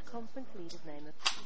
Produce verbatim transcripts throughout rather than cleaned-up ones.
conference leader's name.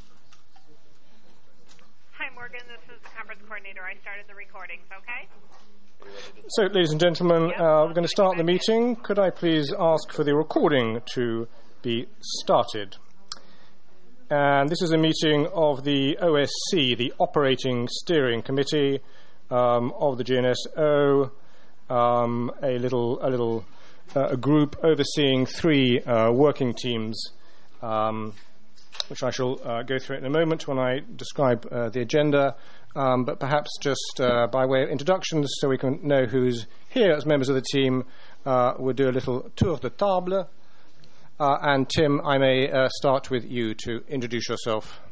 Hi, Morgan. This is the conference coordinator. I started the recordings, okay? So, ladies and gentlemen, yep. uh, we're going to start the meeting. Could I please ask for the recording to be started? And this is a meeting of the O S C, the Operating Steering Committee um, of the G N S O, um, a little, a little, uh, a group overseeing three uh, working teams, um, which I shall uh, go through in a moment when I describe uh, the agenda. Um, but perhaps just uh, by way of introductions, so we can know who's here as members of the team, uh, we'll do a little tour de table. Uh, and Tim, I may uh, start with you to introduce yourself.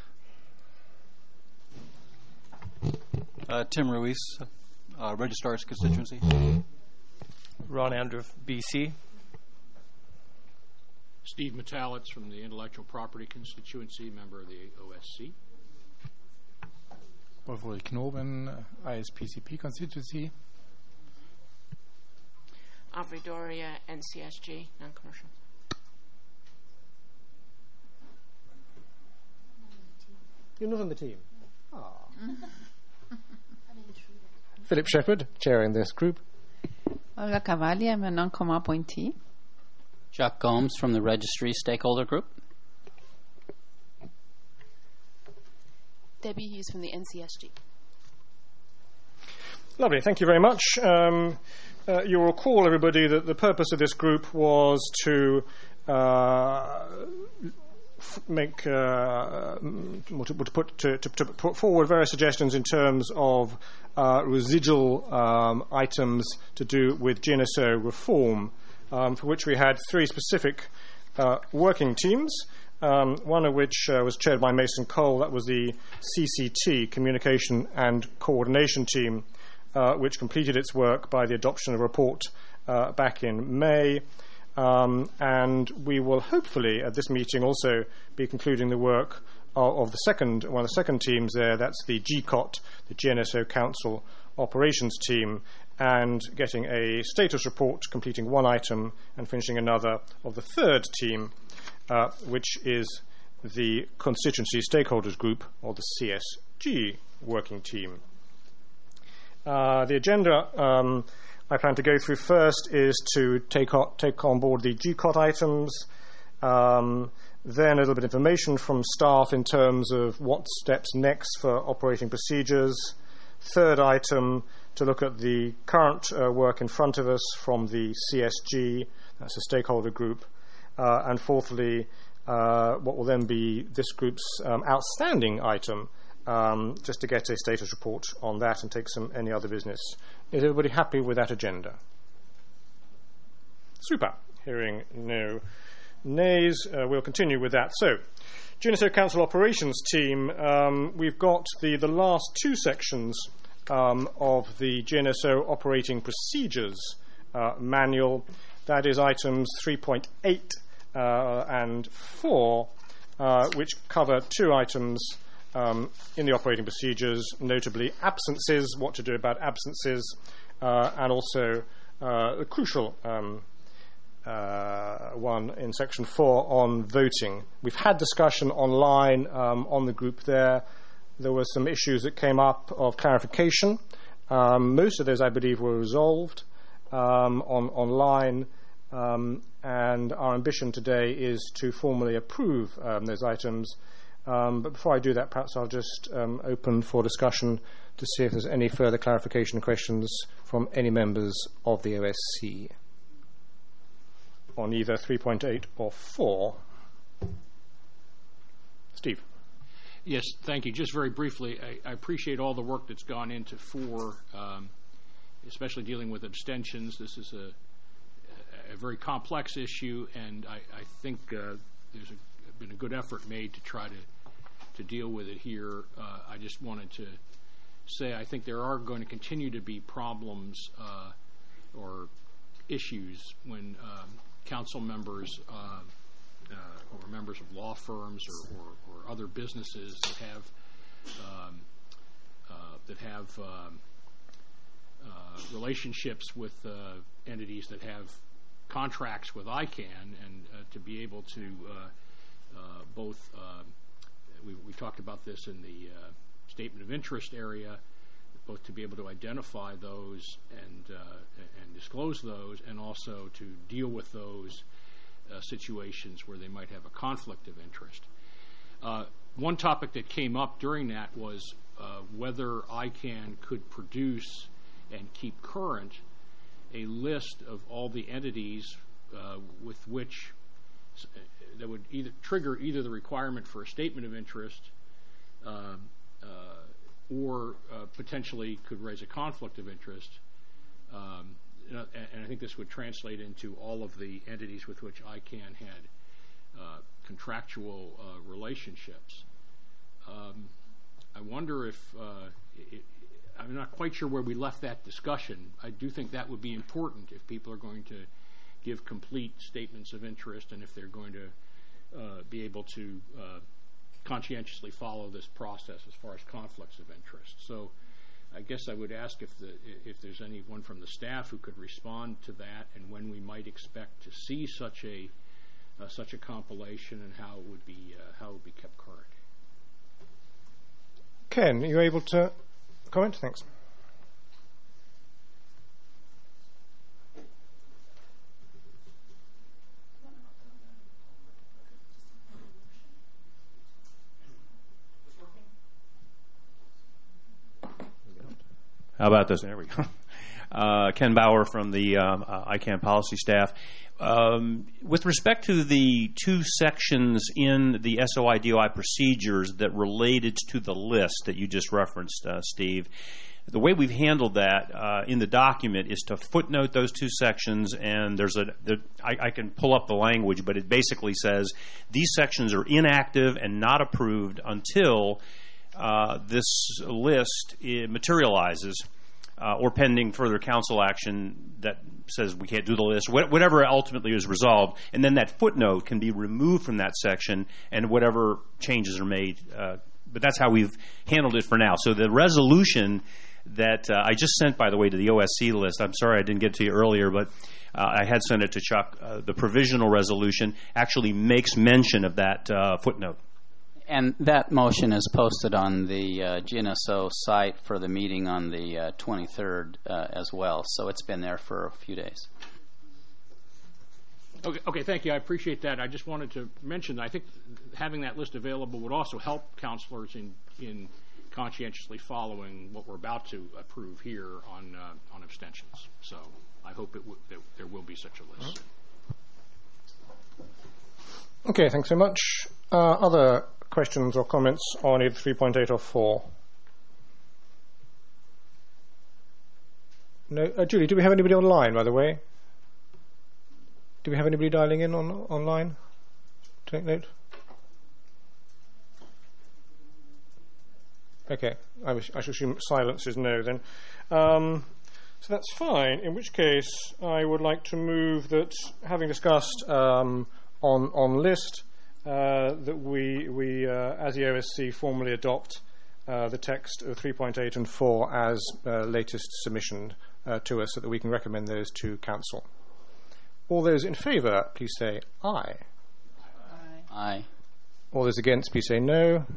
Uh, Tim Ruiz, uh, Registrar's Constituency. Ron Andrew, B C. Steve Metalitz from the Intellectual Property Constituency, member of the O S C. Wolfgang Knoben, I S P C P Constituency. Avri Doria, N C S G, non-commercial. You're not on the team. Ah. Philip Shepherd, chairing this group. Olga Cavalli, I'm a non-com appointee. Jacques Gomes from the Registry Stakeholder Group. Debbie Hughes from the N C S G. Lovely, thank you very much. Um, uh, you'll recall, everybody, that the purpose of this group was to uh, f- make uh, to, to, put, to, to, to put forward various suggestions in terms of uh, residual um, items to do with G N S O reform, um, for which we had three specific uh, working teams. Um, one of which uh, was chaired by Mason Cole. That was the C C T, Communication and Coordination Team, uh, which completed its work by the adoption of a report uh, back in May. Um, and we will hopefully at this meeting also be concluding the work of, of the second, one of the second teams there. That's the G C O T, the G N S O Council Operations Team, and getting a status report, completing one item and finishing another of the third team, Uh, which is the Constituency Stakeholders Group, or the C S G working team. Uh, the agenda um, I plan to go through first is to take on, take on board the G C O T items, um, then a little bit of information from staff in terms of what steps next for operating procedures. Third item, to look at the current uh, work in front of us from the C S G, that's a stakeholder group. Uh, and fourthly, uh, what will then be this group's um, outstanding item, um, just to get a status report on that and take some any other business. Is everybody happy with that agenda? Super. Hearing no nays, uh, we'll continue with that. So, G N S O Council Operations Team, um, we've got the, the last two sections um, of the G N S O Operating Procedures uh, Manual. That is items three point eight uh, and four, uh, which cover two items um, in the operating procedures, notably absences, what to do about absences, uh, and also uh, a crucial um, uh, one in section four on voting. We've had discussion online um, on the group there. There were some issues that came up of clarification. Um, most of those, I believe, were resolved um, on online. Um, and our ambition today is to formally approve um, those items. Um, but before I do that, perhaps I'll just um, open for discussion to see if there's any further clarification questions from any members of the O S C on either three point eight or four. Steve. Yes, thank you. Just very briefly, I, I appreciate all the work that's gone into four, um, especially dealing with abstentions. This is a a very complex issue, and I, I think uh, there's a, been a good effort made to try to to deal with it here. Uh, I just wanted to say I think there are going to continue to be problems uh, or issues when um, council members uh, uh, or members of law firms or, or, or other businesses that have um, uh, that have um, uh, relationships with uh, entities that have contracts with I CANN, and uh, to be able to uh, uh, both, uh, we, we talked about this in the uh, statement of interest area, both to be able to identify those and, uh, and disclose those, and also to deal with those uh, situations where they might have a conflict of interest. Uh, one topic that came up during that was uh, whether I CANN could produce and keep current a list of all the entities uh, with which uh, that would either trigger either the requirement for a statement of interest uh, uh, or uh, potentially could raise a conflict of interest. Um, and, and I think this would translate into all of the entities with which I CANN had uh, contractual uh, relationships. Um, I wonder if, uh, it, I'm not quite sure where we left that discussion. I do think that would be important if people are going to give complete statements of interest and if they're going to uh, be able to uh, conscientiously follow this process as far as conflicts of interest. So I guess I would ask if the if there's anyone from the staff who could respond to that, and when we might expect to see such a uh, such a compilation, and how it would be uh, how it would be kept current. Ken, are you able to comment? Thanks. How about this? There we go. Uh, Ken Bauer from the um, uh, I CANN policy staff. Um, with respect to the two sections in the S O I D O I procedures that related to the list that you just referenced, uh, Steve, the way we've handled that uh, in the document is to footnote those two sections, and there's a there, I, I can pull up the language, but it basically says these sections are inactive and not approved until Uh, this list uh, materializes uh, or pending further council action that says we can't do the list, wh- whatever ultimately is resolved, and then that footnote can be removed from that section and whatever changes are made. Uh, but that's how we've handled it for now. So the resolution that uh, I just sent, by the way, to the O S C list, I'm sorry I didn't get to you earlier, but uh, I had sent it to Chuck. Uh, the provisional resolution actually makes mention of that uh, footnote. And that motion is posted on the uh, G N S O site for the meeting on the uh, twenty-third uh, as well. So it's been there for a few days. Okay, okay, thank you. I appreciate that. I just wanted to mention that I think having that list available would also help councilors in, in conscientiously following what we're about to approve here on uh, on abstentions. So I hope it w- that there will be such a list. Okay, thanks so much. Uh, other questions or comments on either three point eight or four? No, uh, Julie, do we have anybody online, by the way? Do we have anybody dialing in on online? Take note. Okay, I, was, I should assume silence is no then. Um, so that's fine, in which case I would like to move that, having discussed um, on, on list, Uh, that we, we uh, as the O S C, formally adopt uh, the text of three point eight and four as uh, latest submission uh, to us, so that we can recommend those to Council. All those in favour, please say aye. Aye. Aye. All those against, please say no.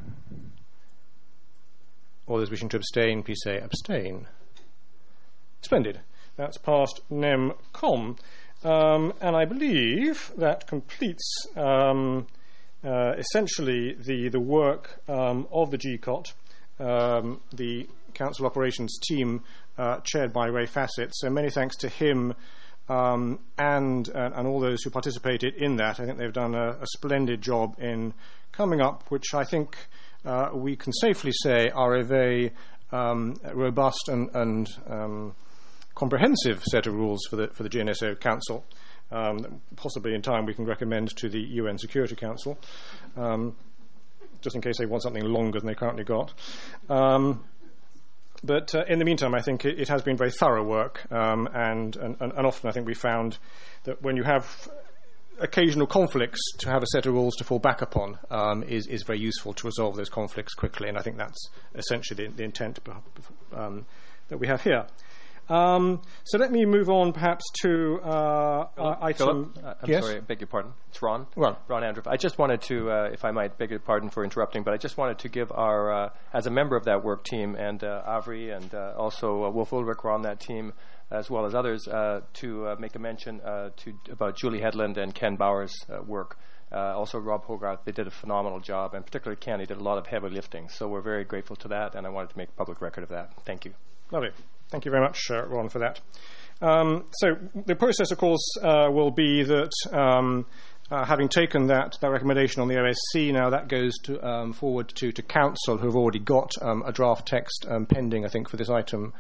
All those wishing to abstain, please say abstain. Splendid. That's passed nem com. Um, and I believe that completes Um, Uh, essentially the, the work um, of the G C O T, um, the Council Operations team uh, chaired by Ray Fassett. So many thanks to him um, and, uh, and all those who participated in that. I think they've done a, a splendid job in coming up, which I think uh, we can safely say are a very um, robust and, and um, comprehensive set of rules for the, for the G N S O Council. Um, possibly in time we can recommend to the U N Security Council, um, just in case they want something longer than they currently got. Um, but uh, in the meantime, I think it, it has been very thorough work, um, and, and, and often I think we found that when you have occasional conflicts, to have a set of rules to fall back upon um, is, is very useful to resolve those conflicts quickly, and I think that's essentially the, the intent um, that we have here. Um, so let me move on perhaps to uh, uh, item... Philip, uh, I'm yes? sorry, I beg your pardon. It's Ron. Ron. Ron Andrew. I just wanted to, uh, if I might beg your pardon for interrupting, but I just wanted to give our, uh, as a member of that work team, and uh, Avri and uh, also uh, Wolf Ulrich were on that team, as well as others, uh, to uh, make a mention uh, to about Julie Headland and Ken Bauer's uh, work. Uh, also Rob Hogarth, they did a phenomenal job, and particularly Ken, he did a lot of heavy lifting. So we're very grateful to that, and I wanted to make public record of that. Thank you. Lovely. Thank you very much, uh, Ron, for that. Um, so the process, of course, uh, will be that um, uh, having taken that, that recommendation on the O S C, now that goes to, um, forward to, to Council, who have already got um, a draft text um, pending, I think, for this item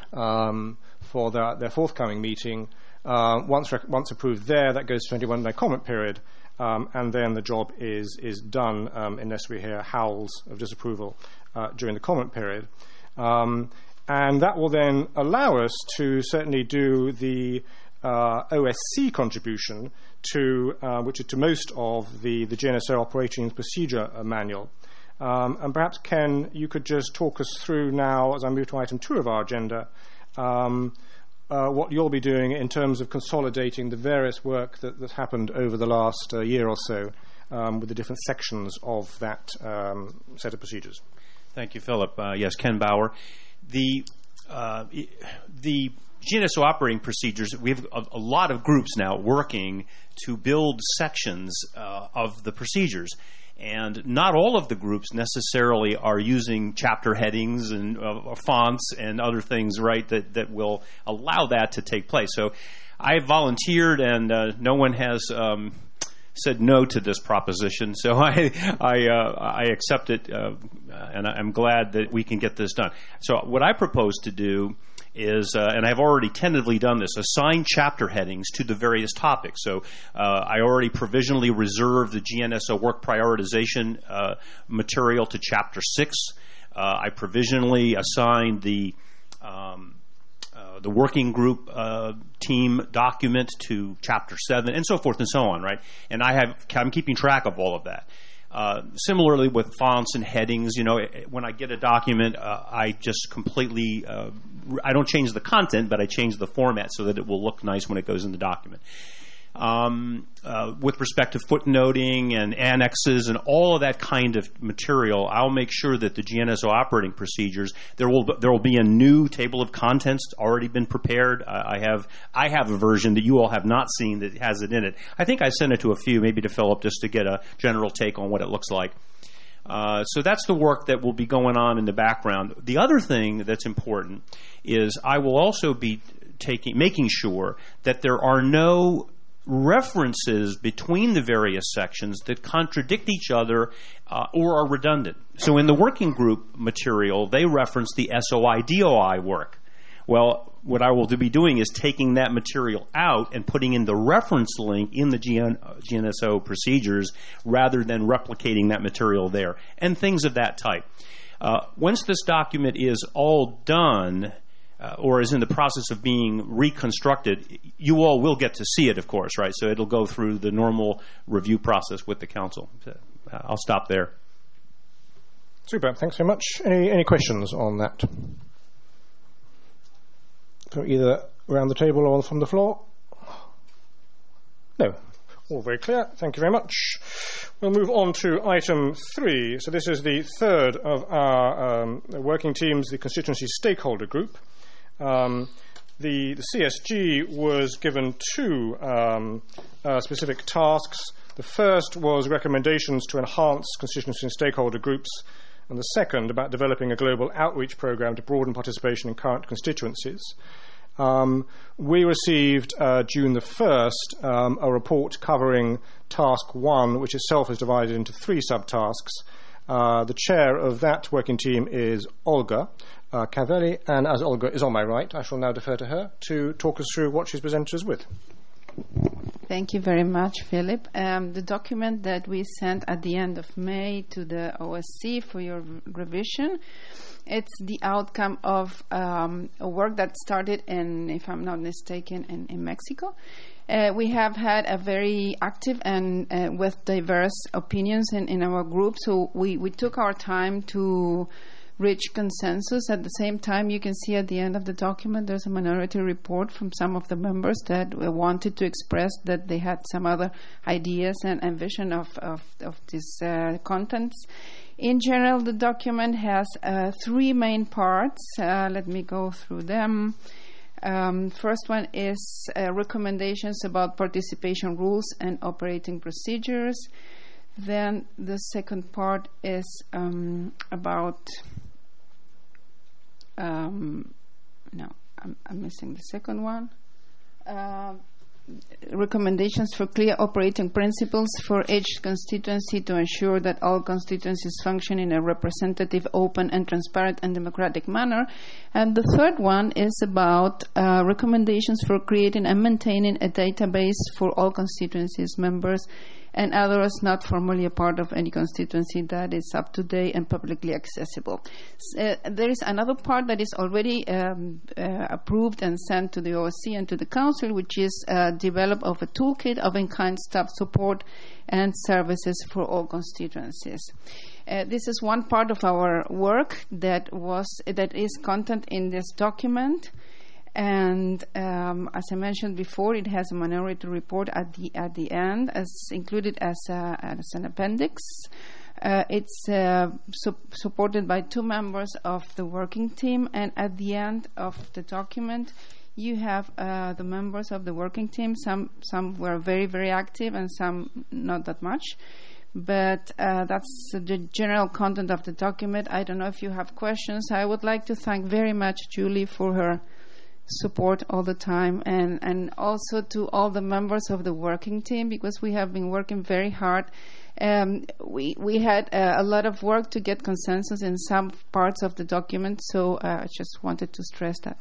um, for the, their forthcoming meeting. Uh, once, rec- once approved there, that goes to twenty-one day comment period. Um, and then the job is is done um, unless we hear howls of disapproval uh, during the comment period. Um, and that will then allow us to certainly do the uh, O S C contribution to, uh, which is to most of the, the G N S O operating procedure uh, manual. Um, and perhaps, Ken, you could just talk us through now, as I move to item two of our agenda, um, Uh, what you'll be doing in terms of consolidating the various work that, that's happened over the last uh, year or so um, with the different sections of that um, set of procedures. Thank you, Philip. Uh, yes, Ken Bauer. The uh, the G N S O operating procedures, we have a, a lot of groups now working to build sections uh, of the procedures. And not all of the groups necessarily are using chapter headings and uh, fonts and other things, right, that, that will allow that to take place. So I volunteered, and uh, no one has um, said no to this proposition. So I I, uh, I accept it, uh, and I'm glad that we can get this done. So what I propose to do is, uh, and I've already tentatively done this, assign chapter headings to the various topics. So uh, I already provisionally reserved the G N S O work prioritization uh, material to chapter six. Uh, I provisionally assigned the um, uh, the working group uh, team document to chapter seven, and so forth and so on, right? And I have, I'm keeping track of all of that. Uh, similarly with fonts and headings, you know, when I get a document, uh, I just completely, uh, I don't change the content, but I change the format so that it will look nice when it goes in the document. Um, uh, with respect to footnoting and annexes and all of that kind of material, I'll make sure that the G N S O operating procedures, there will there will be a new table of contents already been prepared. Uh, I have I have a version that you all have not seen that has it in it. I think I sent it to a few, maybe to Philip, just to get a general take on what it looks like. Uh, so that's the work that will be going on in the background. The other thing that's important is I will also be taking making sure that there are no references between the various sections that contradict each other uh, or are redundant. So in the working group material, they reference the S O I D O I work. Well, what I will be doing is taking that material out and putting in the reference link in the G N S O procedures rather than replicating that material there, and things of that type. Uh, once this document is all done, Uh, or is in the process of being reconstructed, you all will get to see it, of course, right? So it'll go through the normal review process with the council. So, uh, I'll stop there. Super. Thanks very much. Any, any questions on that? From either around the table or from the floor? No. All very clear. Thank you very much. We'll move on to item three. So this is the third of our um, working teams, the constituency stakeholder group. Um, the, the C S G was given two um, uh, specific tasks. The first was recommendations to enhance constituency and stakeholder groups, and the second about developing a global outreach program to broaden participation in current constituencies. Um, we received, uh, June the first, um, a report covering task one, which itself is divided into three subtasks. Uh, the chair of that working team is Olga uh, Cavelli, and as Olga is on my right, I shall now defer to her to talk us through what she's presented us with. Thank you very much, Philip. Um, the document that we sent at the end of May to the O S C for your r- revision, it's the outcome of um, a work that started in, if I'm not mistaken, in, in Mexico. Uh, we have had a very active and uh, with diverse opinions in, in our group, so we, we took our time to reach consensus. At the same time, you can see at the end of the document there's a minority report from some of the members that uh, wanted to express that they had some other ideas and, and vision of, of, of these uh, contents. In general, the document has uh, three main parts. Uh, let me go through them. Um, first one is uh, recommendations about participation rules and operating procedures. Then the second part is um, about um, no, I'm, I'm missing the second one. Uh, recommendations for clear operating principles for each constituency to ensure that all constituencies function in a representative, open, and transparent and democratic manner. And the third one is about uh, recommendations for creating and maintaining a database for all constituencies members and others not formally a part of any constituency that is up to date and publicly accessible. Uh, there is another part that is already um, uh, approved and sent to the O S C and to the Council, which is uh, develop of a toolkit of in-kind staff support and services for all constituencies. Uh, this is one part of our work that was that is content in this document. And um, as I mentioned before, it has a minority report at the at the end, as included as a, as an appendix. Uh, it's uh, su- supported by two members of the working team, and at the end of the document, you have uh, the members of the working team. Some some were very very active, and some not that much. But uh, that's the general content of the document. I don't know if you have questions. I would like to thank very much Julie for her support all the time, and, and also to all the members of the working team, because we have been working very hard. Um, we we had uh, a lot of work to get consensus in some parts of the document, so uh, I just wanted to stress that.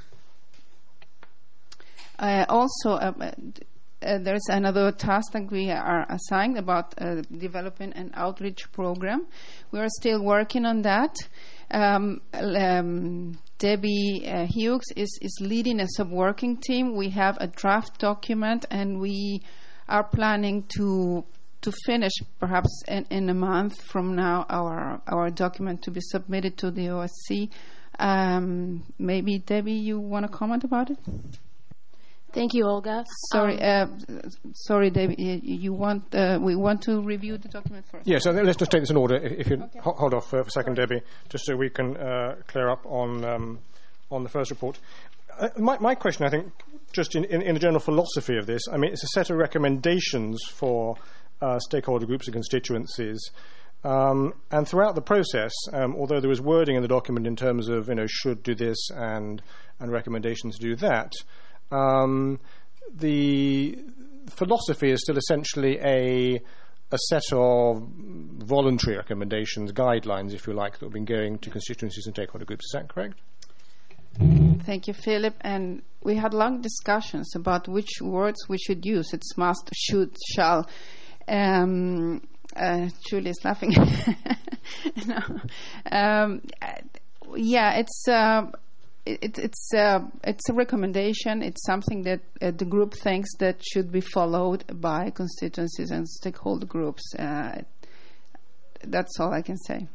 Uh, also, uh, uh, there's another task that we are assigned about uh, developing an outreach program. We are still working on that. Um, um, Debbie uh, Hughes is, is leading a sub-working team. We have a draft document, and we are planning to to finish perhaps in, in a month from now our our document to be submitted to the O S C. Um, maybe Debbie, you want to comment about it? Thank you, Olga. Sorry, Um, uh, sorry, Debbie. You, you want uh, we want to review the document first. Yes, yeah, so let's just take this in order. If, if you okay. ho- hold off for, for a second, Debbie, just so we can uh, clear up on um, on the first report. Uh, my, my question, I think, just in, in, in the general philosophy of this, I mean, it's a set of recommendations for uh, stakeholder groups and constituencies. Um, and throughout the process, um, although there was wording in the document in terms of, you know, should do this and and recommendations to do that. Um, the philosophy is still essentially a a set of voluntary recommendations, guidelines, if you like, that have been going to constituencies and stakeholder groups. Is that correct? Thank you, Philip. And we had long discussions about which words we should use. It's must, should, shall. Um, uh, Julie is laughing. no. um, yeah, it's... Uh, It, it's uh, it's a recommendation. It's something that uh, the group thinks that should be followed by constituencies and stakeholder groups. Uh, that's all I can say.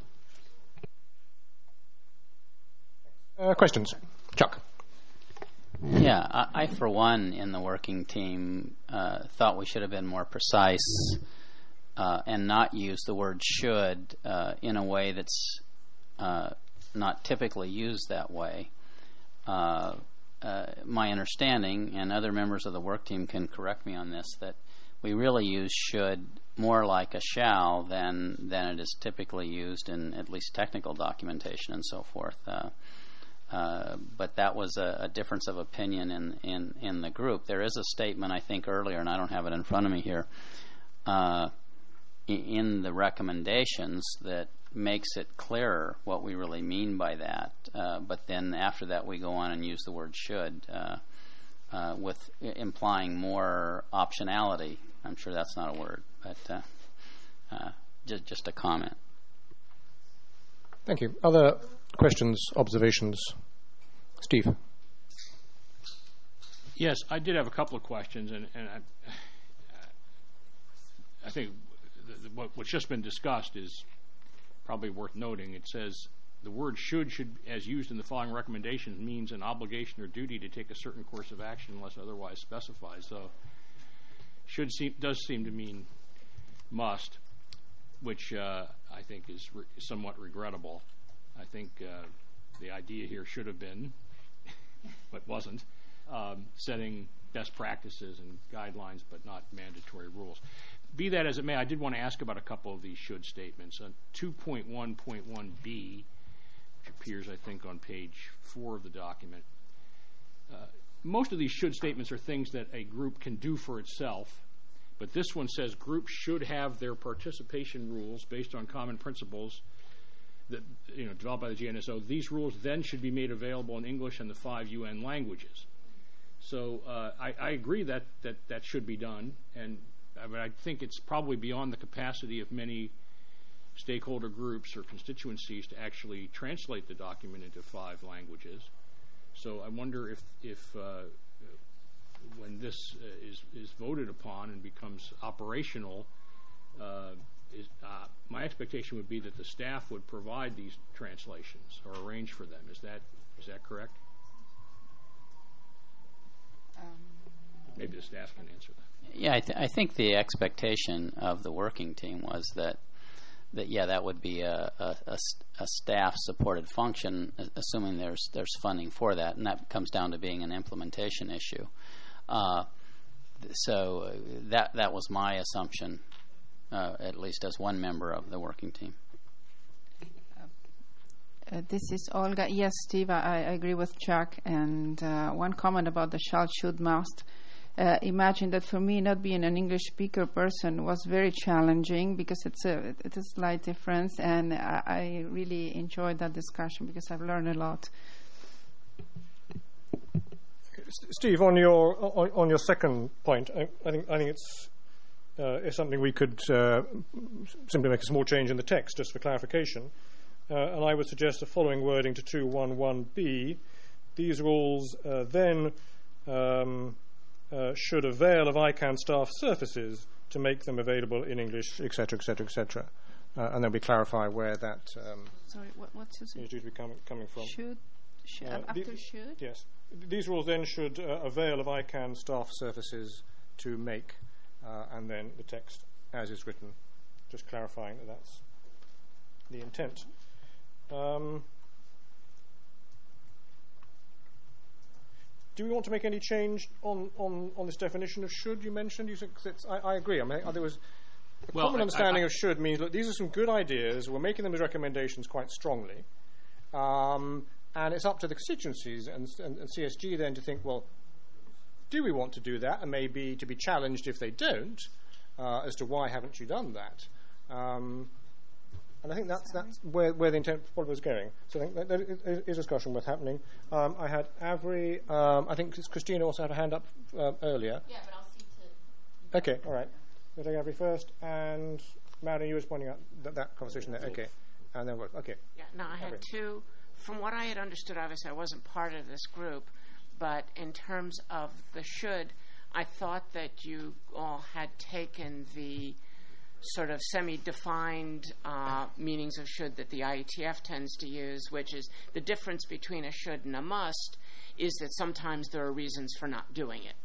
Uh, questions? Chuck. Yeah, I, I, for one, in the working team, uh, thought we should have been more precise uh, and not use the word should uh, in a way that's uh, not typically used that way. Uh, uh, my understanding, and other members of the work team can correct me on this, that we really use should more like a shall than than it is typically used in at least technical documentation and so forth. Uh, uh, but that was a, a difference of opinion in, in, in the group. There is a statement, I think, earlier, and I don't have it in front of me here, uh, in, in the recommendations that makes it clearer what we really mean by that. Uh, but then after that we go on and use the word should uh, uh, with I- implying more optionality. I'm sure that's not a word, but uh, uh, just, just a comment. Thank you. Other questions, observations? Steve? Yes, I did have a couple of questions, and, and I, I think the, the, what, what's just been discussed is probably worth noting. It says the word should, should, as used in the following recommendations, means an obligation or duty to take a certain course of action unless otherwise specified. So should seem, does seem to mean must, which uh, I think is re- somewhat regrettable. I think uh, the idea here should have been, but wasn't, um, setting best practices and guidelines, but not mandatory rules. Be that as it may, I did want to ask about a couple of these should statements. On two point one point one B, which appears, I think, on page four of the document, uh, most of these should statements are things that a group can do for itself, but this one says groups should have their participation rules based on common principles that, you know, developed by the G N S O. These rules then should be made available in English and the five U N languages. So uh, I, I agree that, that that should be done, and I mean, I think it's probably beyond the capacity of many stakeholder groups or constituencies to actually translate the document into five languages. So I wonder if, if uh, when this uh, is, is voted upon and becomes operational, uh, is, uh, my expectation would be that the staff would provide these translations or arrange for them. Is that is that correct? Um, Maybe the staff can answer that. Yeah, I, th- I think the expectation of the working team was that, that yeah, that would be a, a, a, a staff-supported function, assuming there's there's funding for that, and that comes down to being an implementation issue. Uh, so that that was my assumption, uh, at least as one member of the working team. Uh, this is Olga. Yes, Steve, I, I agree with Chuck. And uh, one comment about the shall, should, must. Uh, imagine that for me, not being an English speaker person was very challenging because it's a it's a slight difference, and I, I really enjoyed that discussion because I've learned a lot. Steve, on your on, on your second point, I, I think I think it's uh, it's something we could uh, simply make a small change in the text just for clarification, uh, and I would suggest the following wording to two eleven B. These rules uh, then. Um, Uh, should avail of I CANN staff surfaces to make them available in English, et cetera, et cetera, et cetera. Uh, and then we clarify where that um, Sorry, what, what's this? is due to be coming, coming from. Should, should Uh, after the- should? Yes. These rules then should uh, avail of I CANN staff surfaces to make, uh, and then the text as is written, just clarifying that that's the intent. Um, Do we want to make any change on, on, on this definition of should you mentioned? You think it's, I, I agree. I mean, there was a Well, common I- understanding I- of should means, look, these are some good ideas. We're making them as recommendations quite strongly. Um, and it's up to the constituencies and, and, and C S G then to think, well, do we want to do that? And maybe to be challenged if they don't, uh, as to why haven't you done that? Um, And I think that's that's where, where the intent probably was going. So I think that there is a discussion worth happening. Um, I had Avery. Um, I think Christina also had a hand up uh, earlier. Yeah, but I'll see to. Okay, all right. We'll take Avery first, and Madeline, you were pointing out that, that conversation there. Okay, and then what? Okay. Yeah, no, I had Avery. two. From what I had understood, obviously I wasn't part of this group, but in terms of the should, I thought that you all had taken the sort of semi-defined uh, meanings of should that the I E T F tends to use, which is the difference between a should and a must is that sometimes there are reasons for not doing it.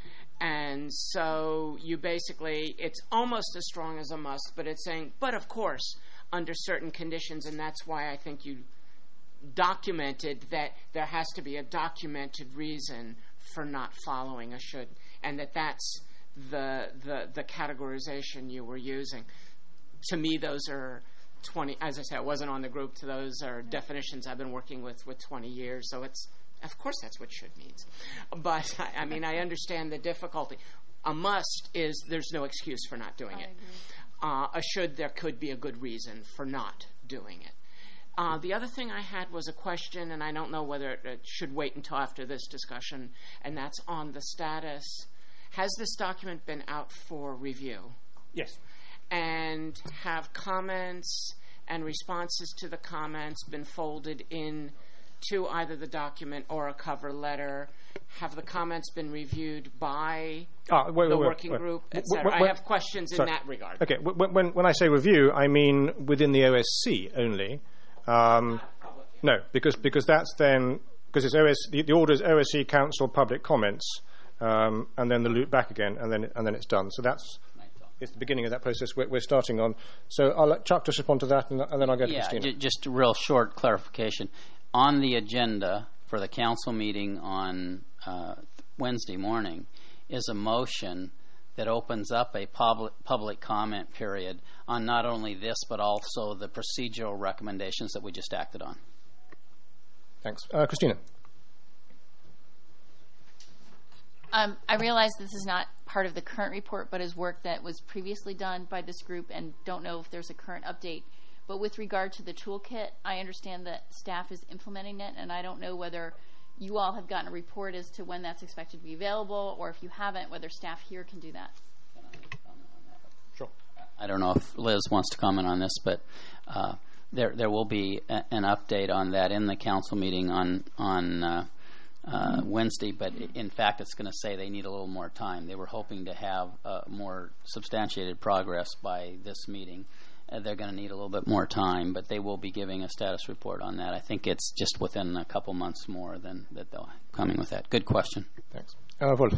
And so you basically, it's almost as strong as a must, but it's saying, but of course, under certain conditions, and that's why I think you documented that there has to be a documented reason for not following a should, and that that's the the the categorization you were using. To me, those are twenty, as I said, I wasn't on the group, to those are definitions I've been working with with twenty years, so it's, of course that's what should means. But, I, I mean, I understand the difficulty. A must is there's no excuse for not doing it. Uh, a should, there could be a good reason for not doing it. Uh, the other thing I had was a question, and I don't know whether it, it should wait until after this discussion, and that's on the status. Has this document been out for review? Yes. And have comments and responses to the comments been folded in to either the document or a cover letter? Have the comments been reviewed by Ah, wait, the wait, wait, working wait. group, et When- cetera? when- I have questions sorry. in that regard. Okay, when, when, when I say review, I mean within the O S C only. Um, No, because because that's then because it's O S, the, the order is O S C Council public comments, um, and then the loop back again, and then and then it's done. So that's it's the beginning of that process we're, we're starting on. So I'll let Chuck just respond to that, and, and then I'll go to yeah, Christina. J- just a real short clarification on the agenda for the council meeting on uh, Wednesday morning is a motion that opens up a public public comment period on not only this but also the procedural recommendations that we just acted on. Thanks. Uh, Christina. Um, I realize this is not part of the current report, but is work that was previously done by this group, and don't know if there's a current update. But with regard to the toolkit, I understand that staff is implementing it, and I don't know whether you all have gotten a report as to when that's expected to be available, or if you haven't, whether staff here can do that. Sure. I don't know if Liz wants to comment on this, but uh, there there will be a, an update on that in the council meeting on on uh, uh, Wednesday. But in fact, it's going to say they need a little more time. They were hoping to have uh, more substantiated progress by this meeting. Uh, they're going to need a little bit more time, but they will be giving a status report on that. I think it's just within a couple months more than that they'll coming with that. Good question. Thanks. Uh, Wolf.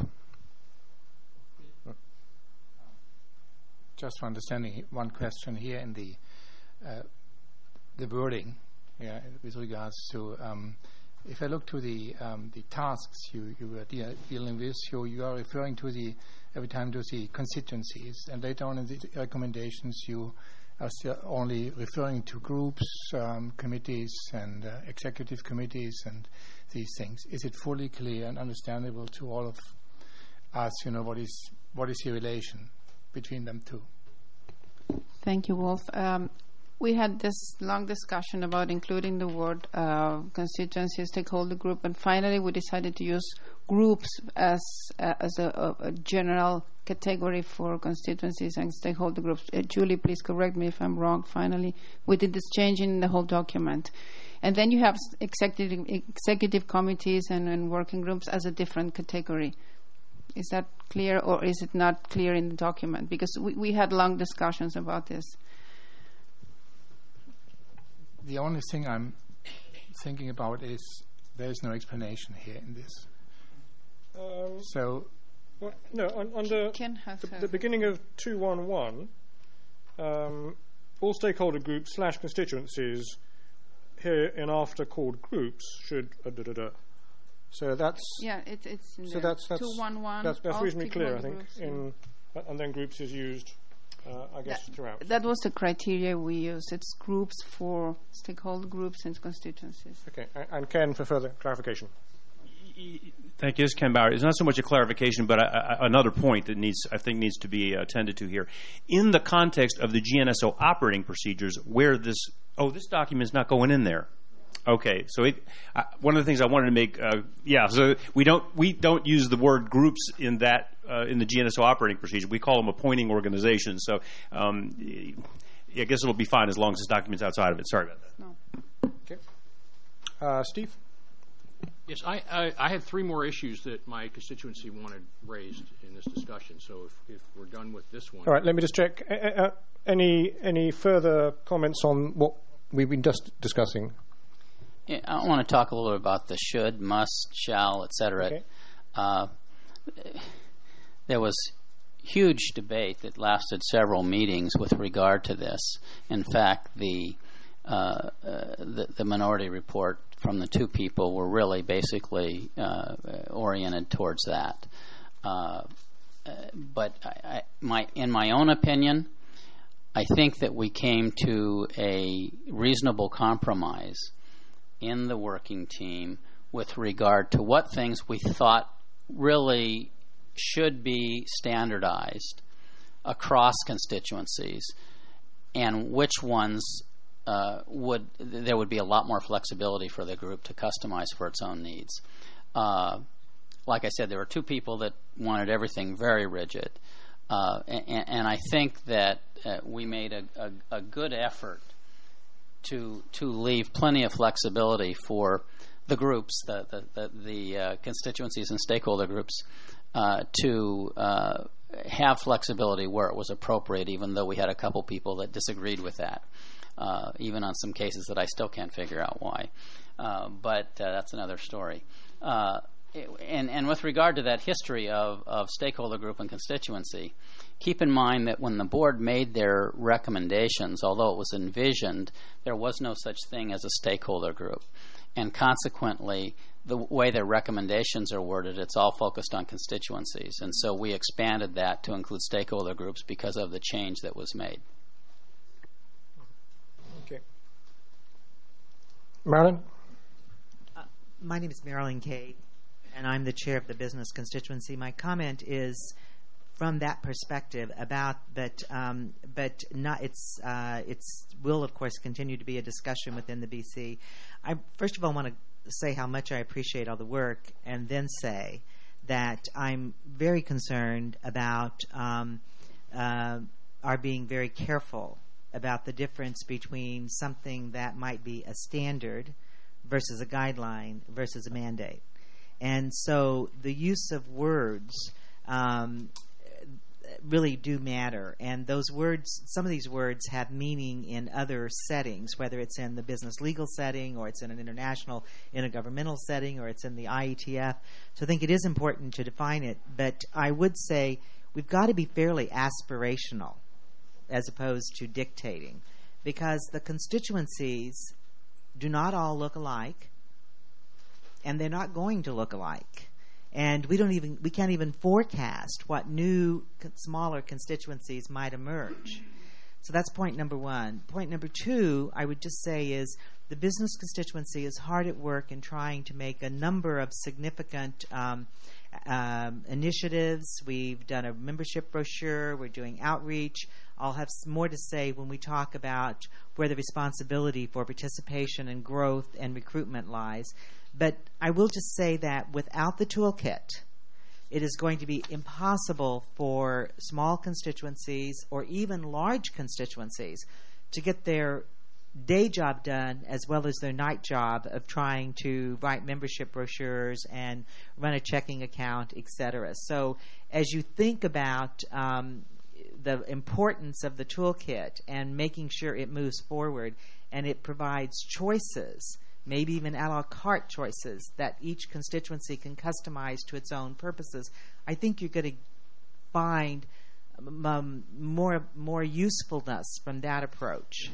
Just for understanding one question here in the uh, the wording, yeah, with regards to um, if I look to the um, the tasks you you were de- dealing with, you you are referring to the every time to the constituencies, and later on in the recommendations you are still only referring to groups, um, committees, and uh, executive committees, and these things. Is it fully clear and understandable to all of us? You know, what is what is the relation between them two? Thank you, Wolf. Um, we had this long discussion about including the word uh, constituency stakeholder group, and finally we decided to use groups as uh, as a, a, a general category for constituencies and stakeholder groups. Uh, Julie, please correct me if I'm wrong. Finally, we did this change in the whole document. And then you have executive, executive committees and, and working groups as a different category. Is that clear, or is it not clear in the document? Because we, we had long discussions about this. The only thing I'm thinking about is there is no explanation here in this. Um, so, well, no, on, under Ken has the, a- the beginning of two one one, um, all stakeholder groups slash constituencies here in after called groups should. Uh, da, da, da. So that's yeah, it, it's in so there. that's that's two one one. that's, that's all reasonably clear, I think. groups, In uh, and then groups is used, uh, I guess, that, throughout. That was the criteria we used. It's groups for stakeholder groups and constituencies. Okay, and, and Ken for further clarification. Thank you. This is Ken Bauer. It's not so much a clarification, but a, a, another point that needs, I think, needs to be attended to here. In the context of the G N S O operating procedures, where this, oh, this document is not going in there. Okay, so it, uh, one of the things I wanted to make, uh, yeah, so we don't we don't use the word groups in that uh, in the G N S O operating procedure. We call them appointing organizations. So um, I guess it'll be fine as long as this document's outside of it. Sorry about that. No. Okay, uh, Steve. Yes, I, I, I had three more issues that my constituency wanted raised in this discussion. So if, if we're done with this one. All right, let me just check. Uh, uh, any any further comments on what we've been just discussing? Yeah, I want to talk a little bit about the should, must, shall, et cetera. Okay. Uh, there was huge debate that lasted several meetings with regard to this. In fact, the uh, uh, the, the minority report from the two people were really basically uh, oriented towards that. Uh, uh, but I, I, my, in my own opinion, I think that we came to a reasonable compromise in the working team with regard to what things we thought really should be standardized across constituencies and which ones uh, would there would be a lot more flexibility for the group to customize for its own needs. Uh, like I said, there were two people that wanted everything very rigid, uh, and, and I think that uh, we made a, a, a good effort to to leave plenty of flexibility for the groups, the the the, the uh, constituencies and stakeholder groups, uh, to uh, have flexibility where it was appropriate, even though we had a couple people that disagreed with that. uh, even on some cases that I still can't figure out why. Uh, but uh, that's another story. Uh, And, and with regard to that history of, of stakeholder group and constituency, keep in mind that when the board made their recommendations, although it was envisioned, there was no such thing as a stakeholder group. And consequently, the way their recommendations are worded, it's all focused on constituencies. And so we expanded that to include stakeholder groups because of the change that was made. Okay. Marilyn? Uh, my name is Marilyn Kay, and I'm the chair of the business constituency. My comment is from that perspective about, but um, but not it's uh, it's will of course continue to be a discussion within the B C. I first of all want to say how much I appreciate all the work, and then say that I'm very concerned about um, uh, our being very careful about the difference between something that might be a standard versus a guideline versus a mandate. And so the use of words um, really do matter. And those words, some of these words have meaning in other settings, whether it's in the business legal setting or it's in an international intergovernmental setting or it's in the I E T F. So I think it is important to define it. But I would say we've got to be fairly aspirational as opposed to dictating, because the constituencies do not all look alike. And they're not going to look alike, and we don't even we can't even forecast what new smaller constituencies might emerge. So that's point number one. Point number two, I would just say, is the business constituency is hard at work in trying to make a number of significant um, um, initiatives. We've done a membership brochure. We're doing outreach. I'll have some more to say when we talk about where the responsibility for participation and growth and recruitment lies. But I will just say that without the toolkit, it is going to be impossible for small constituencies or even large constituencies to get their day job done as well as their night job of trying to write membership brochures and run a checking account, et cetera. So as you think about um, the importance of the toolkit and making sure it moves forward and it provides choices, maybe even a la carte choices that each constituency can customize to its own purposes, I think you're going to find um, more more usefulness from that approach.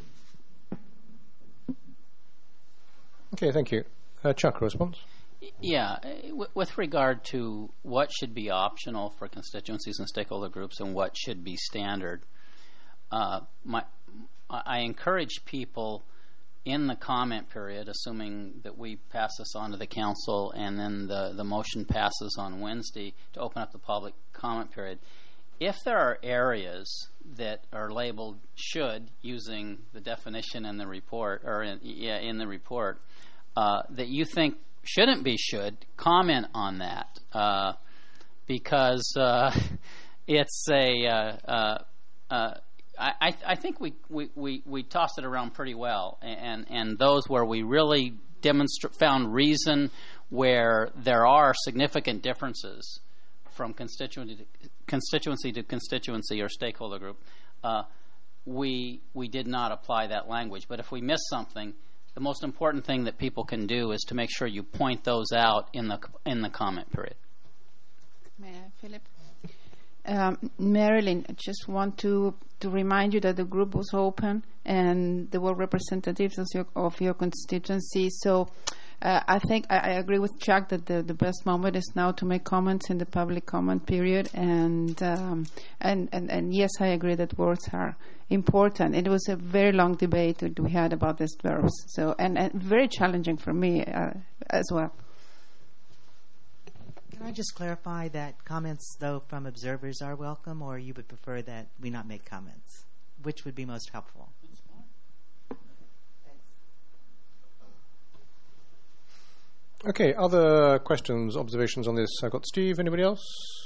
Okay, thank you. Uh, Chuck, response? Yeah, w- with regard to what should be optional for constituencies and stakeholder groups and what should be standard, uh, my, I encourage people in the comment period, assuming that we pass this on to the council and then the, the motion passes on Wednesday, to open up the public comment period. If there are areas that are labeled should, using the definition in the report, or in, yeah, in the report, uh, that you think shouldn't be should, comment on that, uh, because uh, it's a uh, uh, uh, I, I think we, we, we, we tossed it around pretty well, and, and those where we really demonstra- found reason where there are significant differences from constituency to constituency, to constituency or stakeholder group, uh, we, we did not apply that language. But if we miss something, the most important thing that people can do is to make sure you point those out in the in the comment period. May I, Philip? Um, Marilyn, I just want to, to remind you that the group was open and there were representatives of your, of your constituency. So uh, I think I, I agree with Chuck that the, the best moment is now to make comments in the public comment period. And, um, and, and, and yes, I agree that words are important. It was a very long debate that we had about these verbs. So, and, and very challenging for me uh, as well. Can I just clarify that comments, though, from observers are welcome, or you would prefer that we not make comments? Which would be most helpful? Okay, other questions, observations on this? I've got Steve. Anybody else?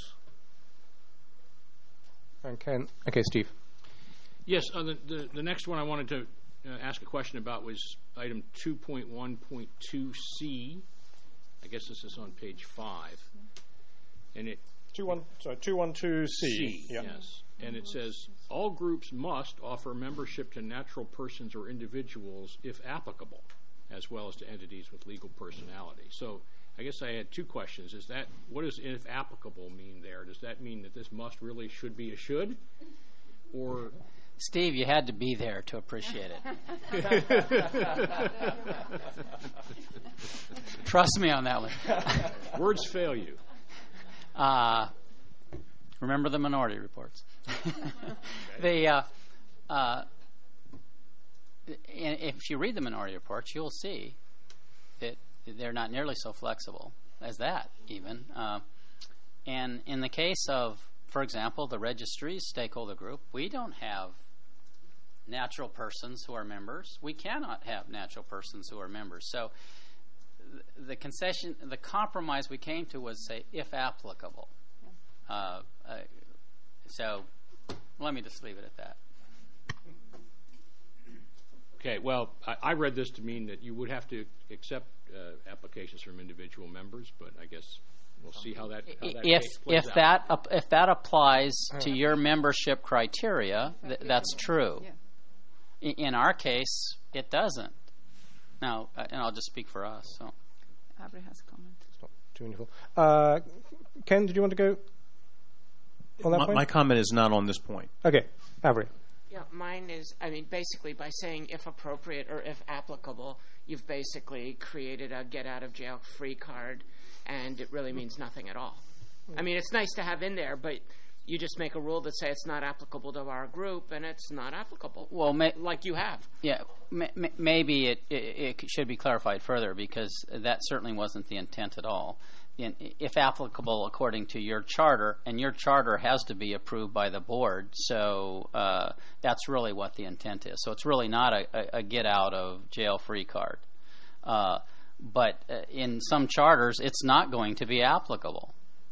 And Ken. Okay, Steve. Yes, uh, the, the, the next one I wanted to uh, ask a question about was item two point one point two C. I guess this is on page five. And it two one sorry two one two C. C, yeah. Yes, and it says all groups must offer membership to natural persons or individuals if applicable, as well as to entities with legal personality. So I guess I had two questions. Is that, what does if applicable mean there? Does that mean that this must really should be a should? Or Steve, you had to be there to appreciate it. Trust me on that one. Words fail you. Uh, remember the Minority Reports. the uh, uh, if you read the Minority Reports, you'll see that they're not nearly so flexible as that, even. Uh, and in the case of, for example, the registry's stakeholder group, we don't have natural persons who are members. We cannot have natural persons who are members. So the concession, the compromise we came to was say, if applicable. Uh, uh, so let me just leave it at that. Okay, well, I, I read this to mean that you would have to accept uh, applications from individual members, but I guess we'll see how that, how that if plays if out. that uh, if that applies to your membership criteria, th- that's true. I- in our case, it doesn't. Now, uh, and I'll just speak for us. So, Aubrey has a comment. It's not too meaningful. Uh, Ken, did you want to go on that my, point? my comment is not on this point. Okay, Avery. Yeah, mine is, I mean, basically by saying if appropriate or if applicable, you've basically created a get-out-of-jail-free card, and it really means nothing at all. I mean, it's nice to have in there, but you just make a rule that says it's not applicable to our group, and it's not applicable, well, may, like you have. Yeah, may, may, maybe it, it, it should be clarified further, because that certainly wasn't the intent at all. In, if applicable according to your charter, and your charter has to be approved by the board, so uh, that's really what the intent is. So it's really not a, a, a get-out-of-jail-free card. Uh, but uh, in some charters, it's not going to be applicable.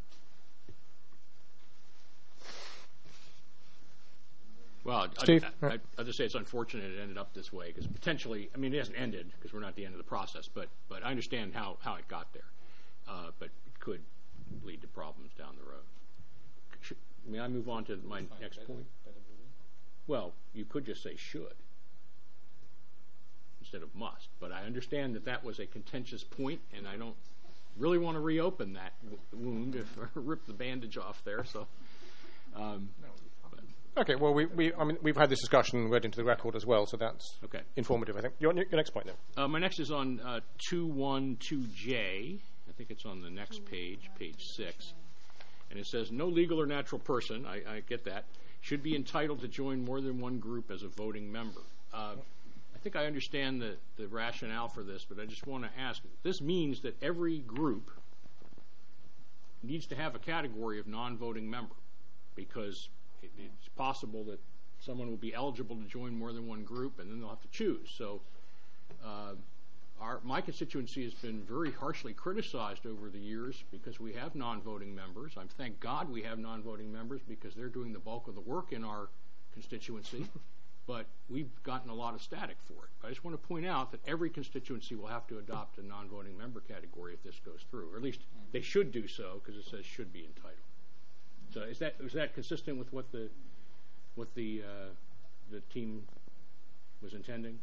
Well, Steve? I, I, I'll just say it's unfortunate it ended up this way, because potentially, I mean, it hasn't ended because we're not at the end of the process, but, but I understand how, how it got there. Uh, but it could lead to problems down the road. Should, may I move on to my next point? Well, you could just say should instead of must. But I understand that that was a contentious point, and I don't really want to reopen that w- wound if or rip the bandage off there. So, um, Okay, well, we, we, I mean, we've had this discussion read into the record as well, so that's okay. informative, I think. Your, your next point, then. Uh, my next is on uh, two twelve J. I think it's on the next page, page six. And it says, no legal or natural person, I, I get that, should be entitled to join more than one group as a voting member. Uh, I think I understand the, the rationale for this, but I just want to ask, this means that every group needs to have a category of non-voting member, because it, it's possible that someone will be eligible to join more than one group, and then they'll have to choose. So uh, Our, my constituency has been very harshly criticized over the years because we have non-voting members. I thank God we have non-voting members because they're doing the bulk of the work in our constituency, but we've gotten a lot of static for it. I just want to point out that every constituency will have to adopt a non-voting member category if this goes through, or at least they should do so because it says should be entitled. So is that is that consistent with what the what the uh, the team was intending?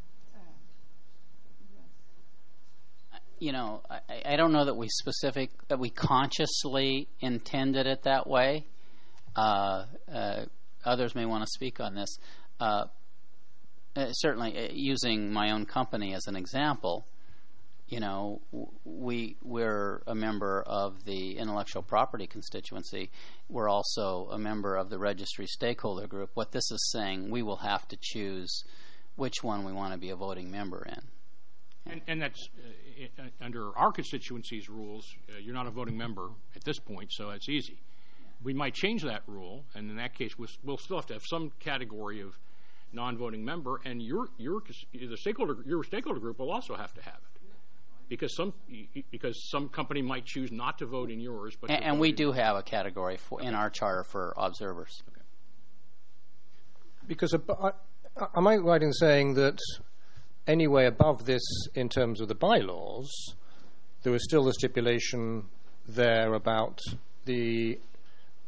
You know, I, I don't know that we specific that we consciously intended it that way. Uh, uh, others may want to speak on this. Uh, uh, certainly, uh, using my own company as an example, you know, w- we we're a member of the intellectual property constituency. We're also a member of the registry stakeholder group. What this is saying, we will have to choose which one we want to be a voting member in. And, and that's uh, under our constituency's rules. Uh, you're not a voting member at this point, so it's easy. Yeah. We might change that rule, and in that case, we'll, we'll still have to have some category of non-voting member. And your your the stakeholder your stakeholder group will also have to have it, because some because some company might choose not to vote in yours. But and, and we do have a category for okay. in our charter for observers. Okay. Because uh, am I right in saying that? Anyway, above this, in terms of the bylaws, there is still a stipulation there about the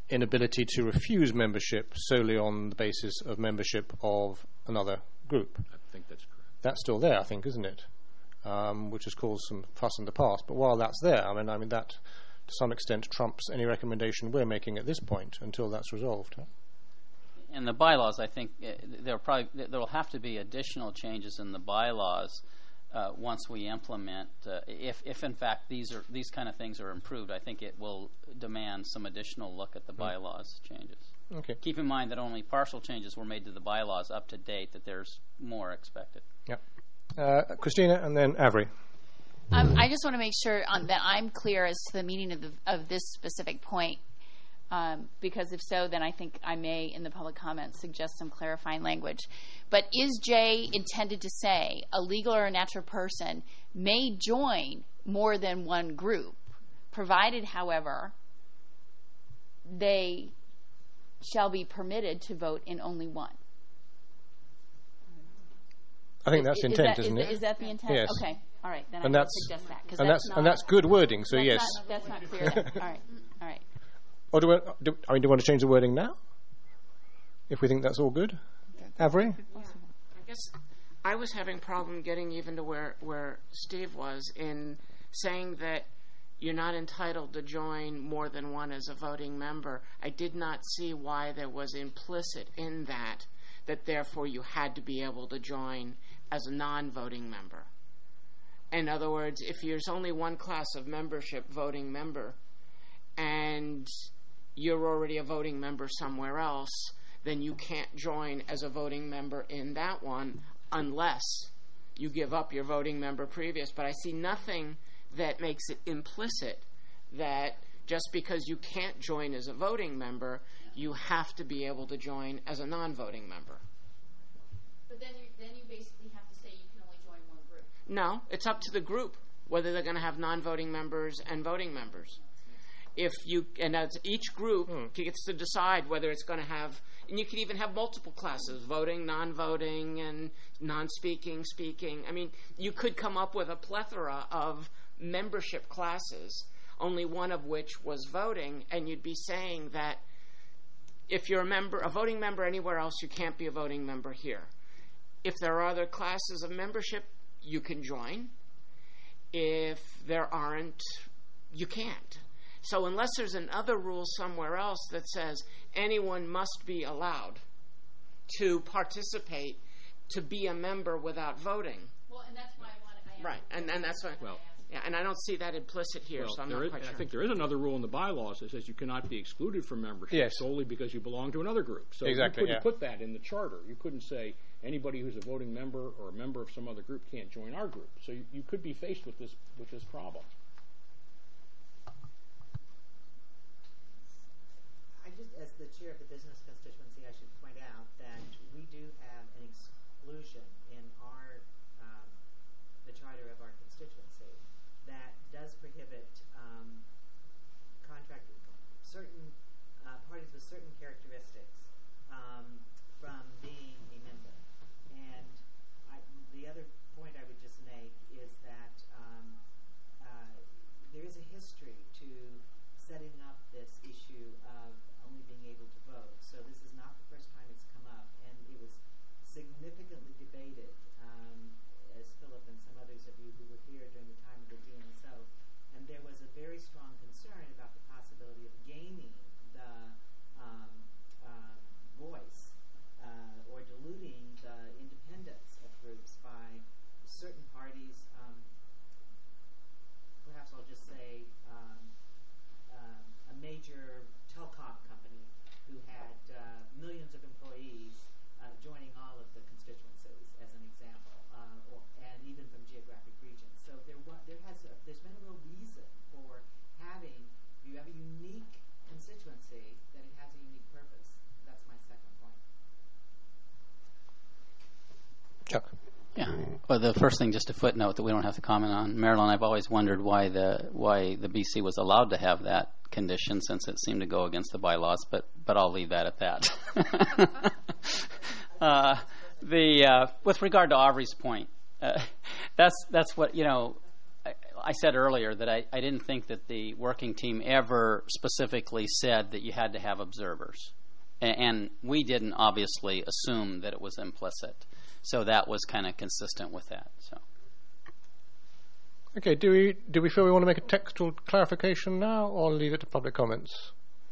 inability to refuse membership solely on the basis of membership of another group. I think that's correct. That's still there, I think, isn't it? Um, which has caused some fuss in the past. But while that's there, I mean, I mean that to some extent trumps any recommendation we're making at this point until that's resolved. Huh? In the bylaws, I think uh, there probably there will have to be additional changes in the bylaws uh, once we implement. Uh, if, if in fact these are these kind of things are improved, I think it will demand some additional look at the bylaws changes. Okay. Keep in mind that only partial changes were made to the bylaws up to date. That there's more expected. Yep. Uh, Christina, and then Avery. Um, I just want to make sure um, that I'm clear as to the meaning of, the, of this specific point, um, because if so, then I think I may, in the public comments, suggest some clarifying language. But is J intended to say a legal or a natural person may join more than one group, provided, however, they shall be permitted to vote in only one? I think that's the is intent, that, isn't is it? Is that the intent? Yes. Okay. All right. Then and I that's, would suggest that. And that's, that's, not, and that's good wording, so that's yes. Not, that's not clear then. All right. All right. Or do we, do, I mean, do you want to change the wording now? If we think that's all good? Avery? Yeah. I guess I was having a problem getting even to where, where Steve was in saying that you're not entitled to join more than one as a voting member. I did not see why there was implicit in that, that therefore you had to be able to join as a non-voting member. In other words, if there's only one class of membership, voting member, and you're already a voting member somewhere else, then you can't join as a voting member in that one unless you give up your voting member previous. But I see nothing that makes it implicit that just because you can't join as a voting member, you have to be able to join as a non-voting member. But then you, then you basically have to say you can only join one group. No, it's up to the group whether they're going to have non-voting members and voting members. If you and as each group hmm. gets to decide whether it's going to have, and you can even have multiple classes: voting, non-voting, and non-speaking, speaking. I mean, you could come up with a plethora of membership classes, only one of which was voting, and you'd be saying that if you're a member, a voting member anywhere else, you can't be a voting member here. If there are other classes of membership, you can join. If there aren't, you can't. So unless there's another rule somewhere else that says anyone must be allowed to participate, to be a member without voting. Well, and that's why I want to. Right, and, and that's why. Well, yeah, and I don't see that implicit here, well, so I'm not is, quite sure. I think there is another rule in the bylaws that says you cannot be excluded from membership yes. solely because you belong to another group. So exactly, you couldn't yeah. put that in the charter. You couldn't say anybody who's a voting member or a member of some other group can't join our group. So you, you could be faced with this with this problem. I just, as the chair of the business constituency, I should point out that we do have an exclusion in our um, the charter of our constituency that does prohibit um, contract certain uh, parties with certain characteristics um, from being a member. And I, the other point I would just make is that um, uh, there is a history to setting up this issue of only being able to vote. So this is not the first time it's come up, and it was significantly debated, um, as Philip and some others of you who were here during the time of the D N S O, and there was a very strong concern about the possibility of gaining the um, uh, voice uh, or diluting the independence of groups by certain parties. Um, perhaps I'll just say um, um, a major telecom company who had uh, millions of employees uh, joining all of the constituencies, as an example, uh, or, and even from geographic regions. So there, wa- there has a, there's been a real reason for having, if you have a unique constituency, that it has a unique purpose. That's my second point. Chuck. Yeah. Well, the first thing, just a footnote that we don't have to comment on. Marilyn, I've always wondered why the why the B C was allowed to have that condition, since it seemed to go against the bylaws. But but I'll leave that at that. uh, the uh, with regard to Aubrey's point, uh, that's that's what you know. I, I said earlier that I, I didn't think that the working team ever specifically said that you had to have observers. And, and we didn't obviously assume that it was implicit. So that was kind of consistent with that. So. Okay, do we do we feel we want to make a textual clarification now, or leave it to public comments?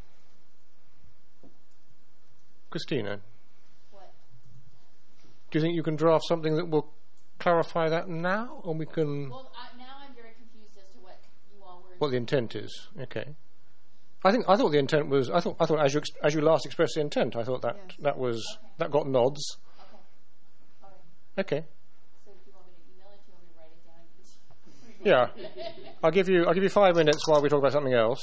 Christina, what? Do you think you can draft something that will clarify that now, or we can? Well, I, now I'm very confused as to what you all were. What the intent is? Okay. I think I thought the intent was. I thought I thought as you ex- as you last expressed the intent, I thought that Yeah. that was Okay. that got nods. Okay. All right. Okay. So do you want me to email it? Do you want me to write it down? Yeah, I'll give you I'll give you five minutes while we talk about something else.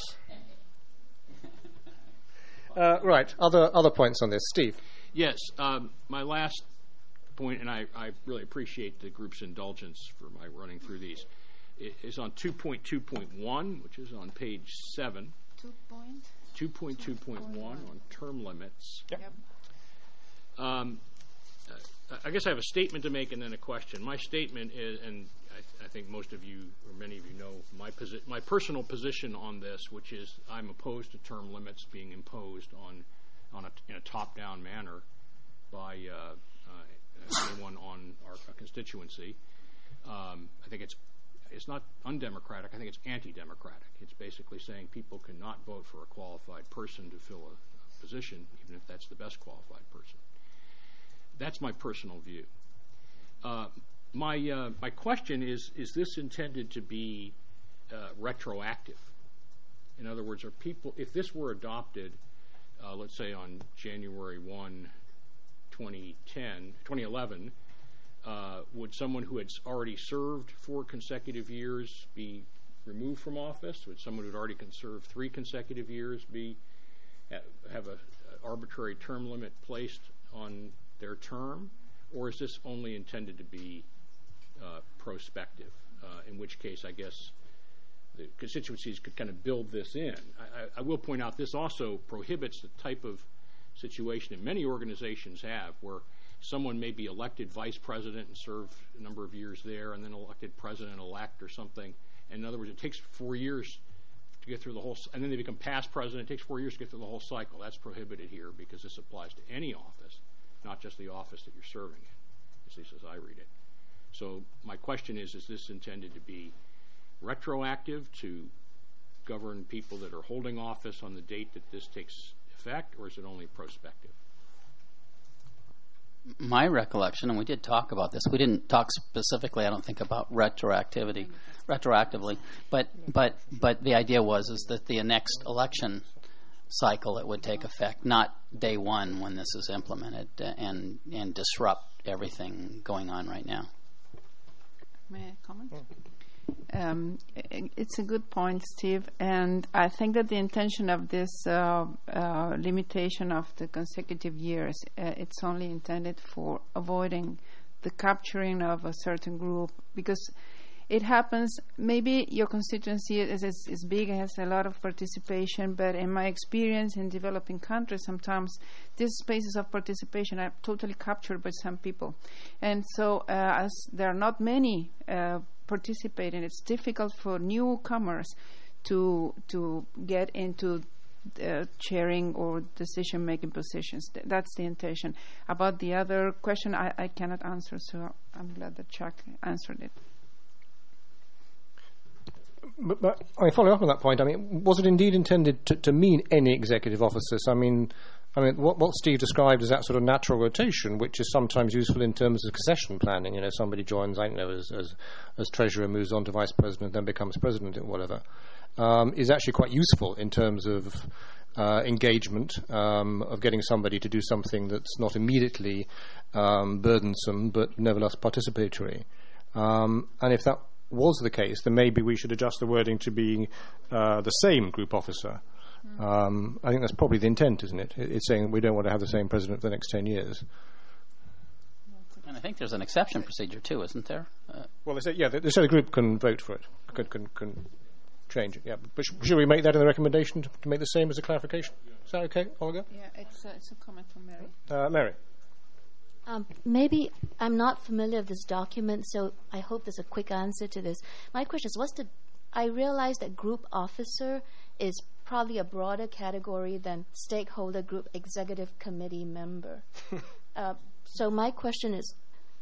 Uh, right, other other points on this, Steve. Yes, um, my last point, and I, I really appreciate the group's indulgence for my running through these, it is on two point two point one, which is on page seven. Two point. two point two point one on term limits. Yep. Um, uh, I guess I have a statement to make and then a question. My statement is, and I, I think most of you or many of you know my posi- my personal position on this, which is I'm opposed to term limits being imposed on on a, in a top-down manner by uh, uh, anyone on our constituency. Um, I think it's it's not undemocratic. I think it's anti-democratic. It's basically saying people cannot vote for a qualified person to fill a, a position, even if that's the best qualified person. That's my personal view. Uh, my uh, my question is: is this intended to be uh, retroactive? In other words, are people, if this were adopted, uh, let's say on January first, twenty ten, twenty eleven, uh, would someone who had already served four consecutive years be removed from office? Would someone who had already served three consecutive years be have an arbitrary term limit placed on their term? Or is this only intended to be uh, prospective, uh, in which case I guess the constituencies could kind of build this in. I, I, I will point out this also prohibits the type of situation that many organizations have where someone may be elected vice president and serve a number of years there and then elected president-elect or something. And in other words, it takes four years to get through the whole, and then they become past president. It takes four years to get through the whole cycle. That's prohibited here because this applies to any office, not just the office that you're serving in, at least as I read it. So my question is, is this intended to be retroactive to govern people that are holding office on the date that this takes effect, or is it only prospective? My recollection, and we did talk about this, we didn't talk specifically, I don't think, about retroactivity, retroactively, but but but the idea was is that the next election cycle it would take effect, not day one when this is implemented uh, and and disrupt everything going on right now. May I comment? Um, it's a good point, Steve, and I think that the intention of this uh, uh, limitation of the consecutive years, uh, it's only intended for avoiding the capturing of a certain group, because it happens, maybe your constituency is, is, is big and has a lot of participation, but in my experience in developing countries, sometimes these spaces of participation are totally captured by some people. And so uh, as there are not many uh, participating, it's difficult for newcomers to to get into uh, chairing or decision-making positions. Th- that's the intention. About the other question, I, I cannot answer, so I'm glad that Chuck answered it. But, but I mean, following up on that point, I mean, was it indeed intended to, to mean any executive officers? I mean, I mean, what, what Steve described as that sort of natural rotation, which is sometimes useful in terms of succession planning. You know, somebody joins, I don't know, as as, as treasurer, moves on to vice president, then becomes president, or whatever, um, is actually quite useful in terms of uh, engagement, um, of getting somebody to do something that's not immediately um, burdensome, but nevertheless participatory. Um, and if that was the case, then maybe we should adjust the wording to be uh, the same group officer. Um, I think that's probably the intent, isn't it? It's saying that we don't want to have the same president for the next ten years. And I think there's an exception procedure too, isn't there? Uh, well, they say, yeah, they, they say the group can vote for it, can, can, can change it, yeah. But sh- should we make that in the recommendation to, to make the same as a clarification? Is that okay, Olga? Yeah, it's, uh, it's a comment from Mary. Uh, Mary. Um, maybe I'm not familiar with this document, so I hope there's a quick answer to this. My question is, what's the? I realize that group officer is probably a broader category than stakeholder group executive committee member. uh, so my question is,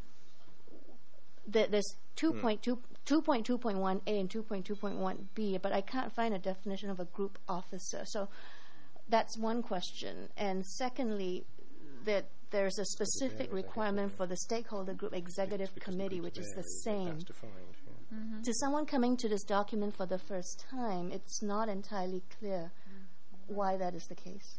that there's two point two, two point two point one A and two point two point one B, but I can't find a definition of a group officer. So that's one question. And secondly, that there's a specific requirement for the stakeholder group executive committee, which is the same. Mm-hmm. To someone coming to this document for the first time, it's not entirely clear mm-hmm. why that is the case.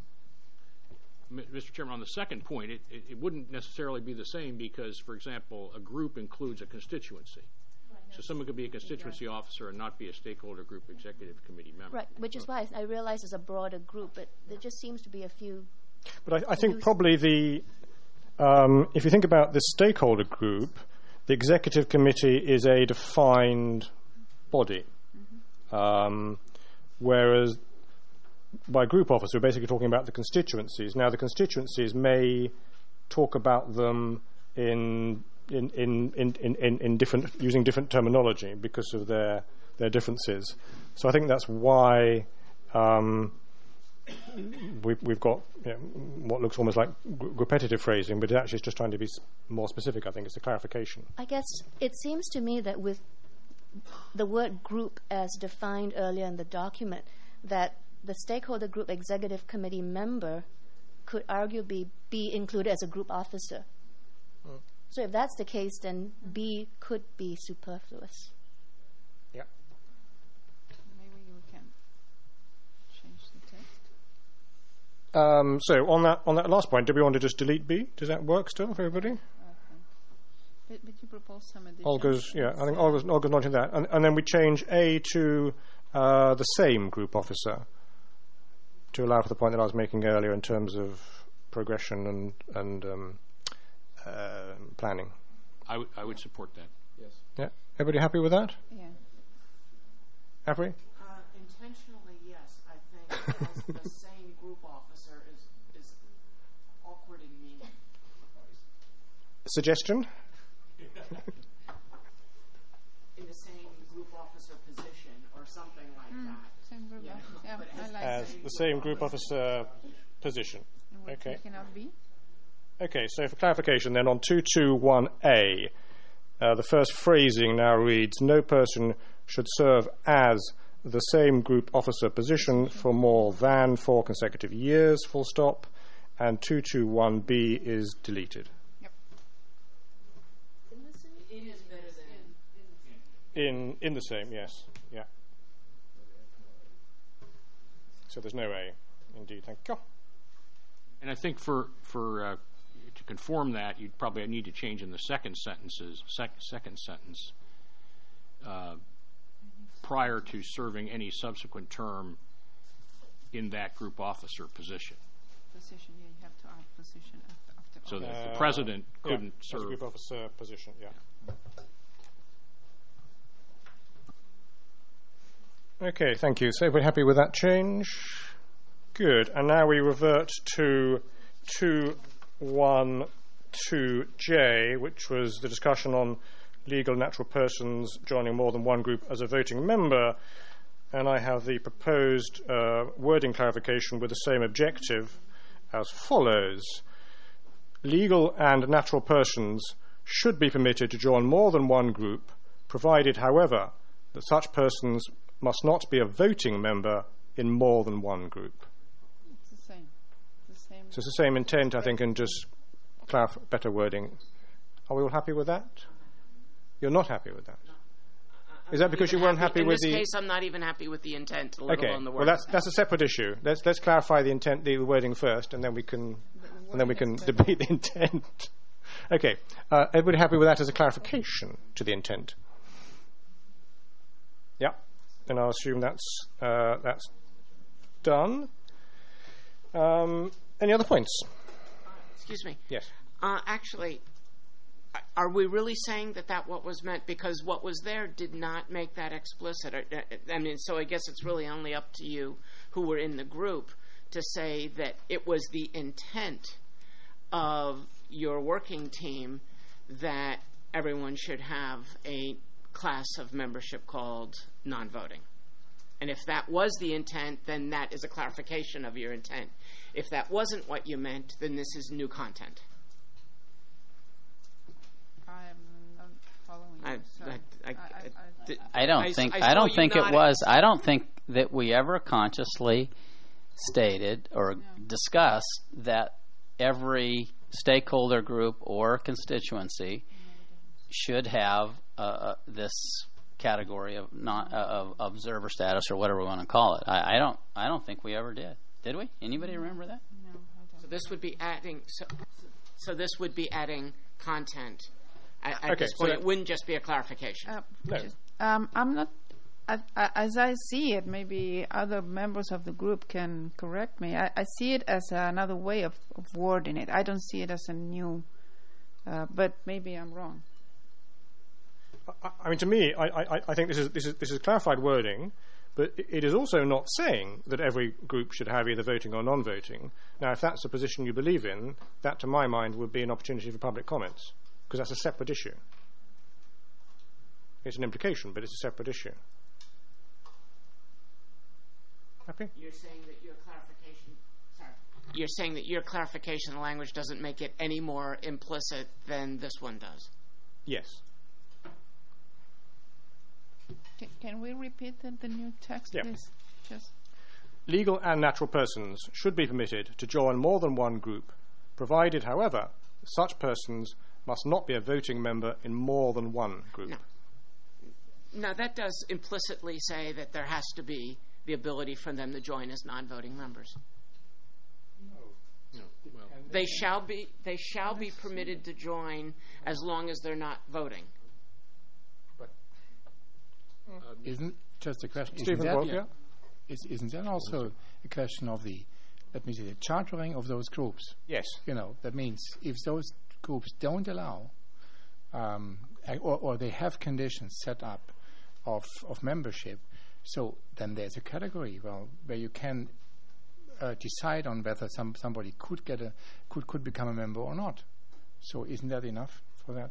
Mister Chairman, on the second point, it, it, it wouldn't necessarily be the same because, for example, a group includes a constituency. Right. So someone could be a constituency right. officer and not be a stakeholder group executive committee member. Right, which is why I realize it's a broader group, but there just seems to be a few... But I, I think probably the... Um, if you think about the stakeholder group, the executive committee is a defined body, mm-hmm. um, whereas by group officer, we're basically talking about the constituencies. Now, the constituencies may talk about them in in in in, in, in, in different using different terminology because of their their differences. So I think that's why um, we, we've got you know, what looks almost like g- repetitive phrasing, but it actually is just trying to be s- more specific. I think it's a clarification. I guess it seems to me that with the word group as defined earlier in the document, that the stakeholder group executive committee member could arguably be included as a group officer. Mm. So if that's the case, then B could be superfluous. Maybe you can change the text. Um, so on that on that last point, do we want to just delete B? Does that work still for everybody? Okay. But, but you propose some additions. Olga's, yeah, I think Olga's, Olga's nodding that. And, and then we change A to uh, the same group officer to allow for the point that I was making earlier in terms of progression and, and um, uh, planning. I, w- I would support that. Yes. Yeah. Everybody happy with that? Yeah. Happy? Uh, intentionally, yes. I think as the same group officer is, is awkwarding me. Suggestion? In the same group officer position or something like mm, that. Same group yeah. officer. Yeah, I like As that. the same group officer position. And we're Okay. taking out B? Okay, so for clarification then on two twenty-one A, uh, the first phrasing now reads, no person should serve as the same group officer position for more than four consecutive years, full stop, and two twenty-one B is deleted. Yep. It is better than In, in the same, yes, yeah. So there's no A, indeed, thank you. And I think for for uh, to conform that, you'd probably need to change in the second sentences, sec- second sentence, uh, prior to serving any subsequent term in that group officer position. Position, yeah, you have to add position after. after So that Uh, the president couldn't yeah, serve. as a group officer position, yeah. Okay, thank you. So we're happy with that change. Good. And now we revert to two twelve J, which was the discussion on legal natural persons joining more than one group as a voting member. And I have the proposed uh, wording clarification with the same objective as follows. Legal and natural persons should be permitted to join more than one group, provided, however, that such persons must not be a voting member in more than one group. It's the same. It's the same. So it's the same intent, I think, and just clarif- better wording. Are we all happy with that? You're not happy with that? Is that because you weren't happy, happy with the... In this case, I'm not even happy with the intent, let okay. alone the wording. Well, that's that's a separate issue. Let's let's clarify the intent, the wording first, and then we can and then we can debate the intent. Okay. Uh, everybody happy with that as a clarification to the intent? Yeah. And I'll assume that's uh, that's done. Um, any other points? Excuse me. Yes. Uh, actually, are we really saying that that what was meant? Because what was there did not make that explicit. I mean, so I guess it's really only up to you who were in the group to say that it was the intent of your working team that everyone should have a class of membership called non-voting. And if that was the intent, then that is a clarification of your intent. If that wasn't what you meant, then this is new content. I'm not following you. I, Sorry. I, I, I, I, I don't I, think I, I, don't you think it nodding. was. I don't think that we ever consciously stated or yeah. discussed that every stakeholder group or constituency should have uh, this category of non uh, of observer status or whatever we want to call it. I, I don't. I don't think we ever did. Did we? Anybody remember that? No, I don't. So this would be adding. So, so this would be adding content. At, at okay, this point, so it wouldn't just be a clarification. Uh, No. just, um, I'm not. I, I, as I see it, maybe other members of the group can correct me. I, I see it as another way of, of wording it. I don't see it as a new. Uh, but maybe I'm wrong. I, I mean, to me, I, I, I think this is this is this is clarified wording, but it is also not saying that every group should have either voting or non-voting. Now, if that's a position you believe in, that, to my mind, would be an opportunity for public comments, because that's a separate issue. It's an implication, but it's a separate issue. Happy? You're saying that your clarification. Sorry. You're saying that your clarification of the language doesn't make it any more implicit than this one does. Yes. Can, can we repeat the, the new text, yeah. please? Just. Legal and natural persons should be permitted to join more than one group, provided, however, such persons must not be a voting member in more than one group. No. Now, that does implicitly say that there has to be the ability for them to join as non-voting members. No. No. Well, they shall be they shall be permitted to join as long as they're not voting. But uh, isn't just a question? Stephen isn't, Wolf, that, yeah? is, isn't that also a question of the, let me say, the chartering of those groups? Yes. You know, that means if those groups don't allow, um, or, or they have conditions set up of of membership. So then there's a category, well, where you can uh, decide on whether some somebody could get a could could become a member or not. So isn't that enough for that?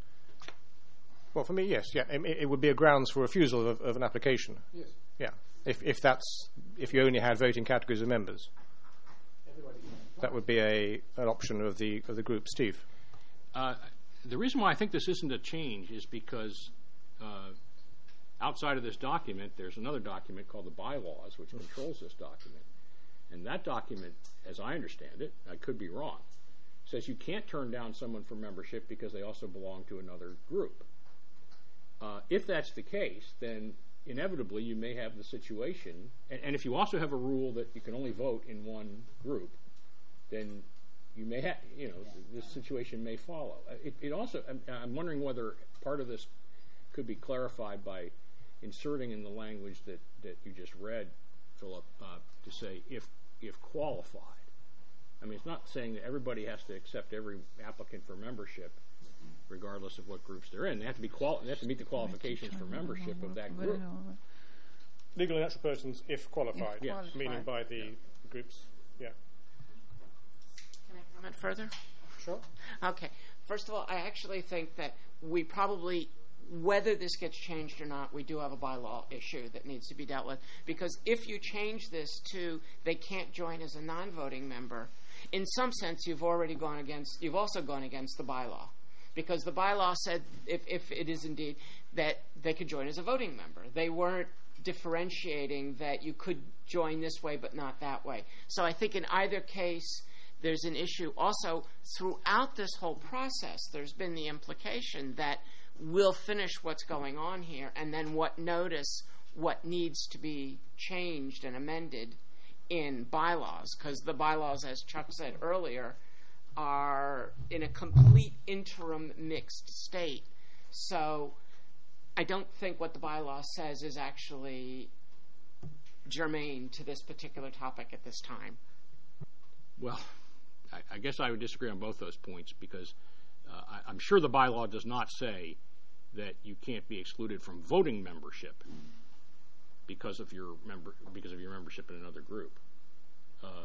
Well, for me, yes. Yeah, it, it would be a grounds for refusal of, of an application. Yes. Yeah. If if that's if you only had voting categories of members, Everybody. that would be a an option of the of the group. Steve. Uh, the reason why I think this isn't a change is because. Uh, Outside of this document, there's another document called the bylaws, which controls this document. And that document, as I understand it, I could be wrong, says you can't turn down someone for membership because they also belong to another group. Uh, if that's the case, then inevitably you may have the situation, and, and if you also have a rule that you can only vote in one group, then you may have, you know, this situation may follow. It, it also, I'm, I'm wondering whether part of this could be clarified by inserting in the language that, that you just read, Philip, uh, to say if if qualified. I mean, it's not saying that everybody has to accept every applicant for membership, regardless of what groups they're in. They have to be quali- They have to meet the qualifications for membership of that group. Legal and natural persons, if qualified, If qualified. meaning by the Yeah. groups. Yeah. Can I comment further? Sure. Okay. First of all, I actually think that we probably, whether this gets changed or not, we do have a bylaw issue that needs to be dealt with. Because if you change this to they can't join as a non-voting member, in some sense you've already gone against, you've also gone against the bylaw. Because the bylaw said, if, if it is indeed, that they could join as a voting member. They weren't differentiating that you could join this way but not that way. So I think in either case, there's an issue. Also, throughout this whole process, there's been the implication that we'll finish what's going on here and then what notice what needs to be changed and amended in bylaws, because the bylaws, as Chuck said earlier, are in a complete interim mixed state. So I don't think what the bylaw says is actually germane to this particular topic at this time. Well, I, I guess I would disagree on both those points because uh, I, I'm sure the bylaw does not say that you can't be excluded from voting membership because of your member because of your membership in another group. Um,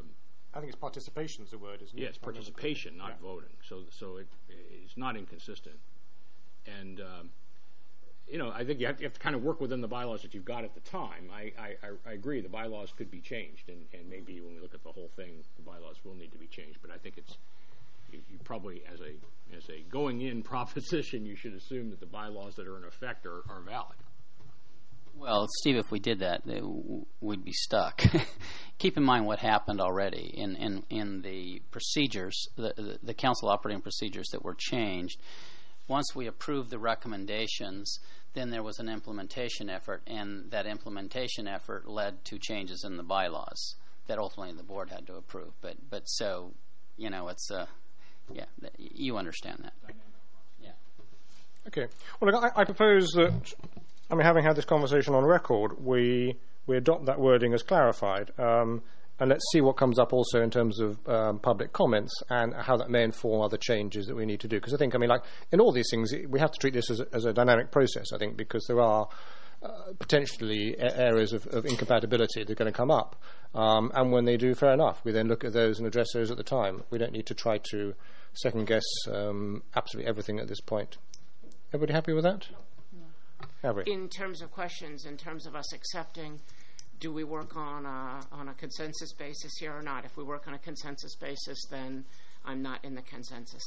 I think it's participation is the word, isn't it? Yeah, it's participation, not yeah. voting. So, so it, it's not inconsistent. And, um, you know, I think you have, to, you have to kind of work within the bylaws that you've got at the time. I, I, I agree, the bylaws could be changed, and, and maybe when we look at the whole thing, the bylaws will need to be changed. But I think it's, you, you probably, as a as a going-in proposition, you should assume that the bylaws that are in effect are, are valid. Well, Steve, if we did that, we'd be stuck. Keep in mind what happened already in, in, in the procedures, the, the, the council operating procedures that were changed. Once we approved the recommendations, then there was an implementation effort, and that implementation effort led to changes in the bylaws that ultimately the board had to approve. But, but so, you know, it's a, uh, yeah, you understand that. Yeah. Okay. Well, look, I, I propose that, I mean, having had this conversation on record, we we adopt that wording as clarified, um, and let's see what comes up also in terms of um, public comments and how that may inform other changes that we need to do. Because I think, I mean, like in all these things, we have to treat this as a, as a dynamic process, I think, because there are uh, potentially a- areas of, of incompatibility that are going to come up. Um, and when they do, fair enough. We then look at those and address those at the time. We don't need to try to second guess um, absolutely everything at this point. Everybody happy with that? No. In terms of questions, in terms of us accepting, do we work on a, on a consensus basis here or not? If we work on a consensus basis, then I'm not in the consensus.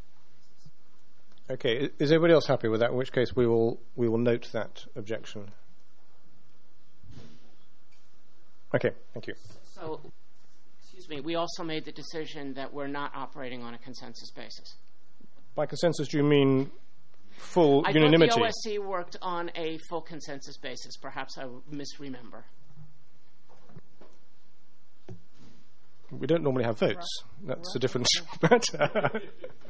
Okay. Is everybody else happy with that? In which case, we will we will note that objection. Okay. Thank you. So, excuse me. We also made the decision that we're not operating on a consensus basis. By consensus, do you mean full I unanimity? I thought the O S C worked on a full consensus basis. Perhaps I misremember. We don't normally have votes. That's a different matter.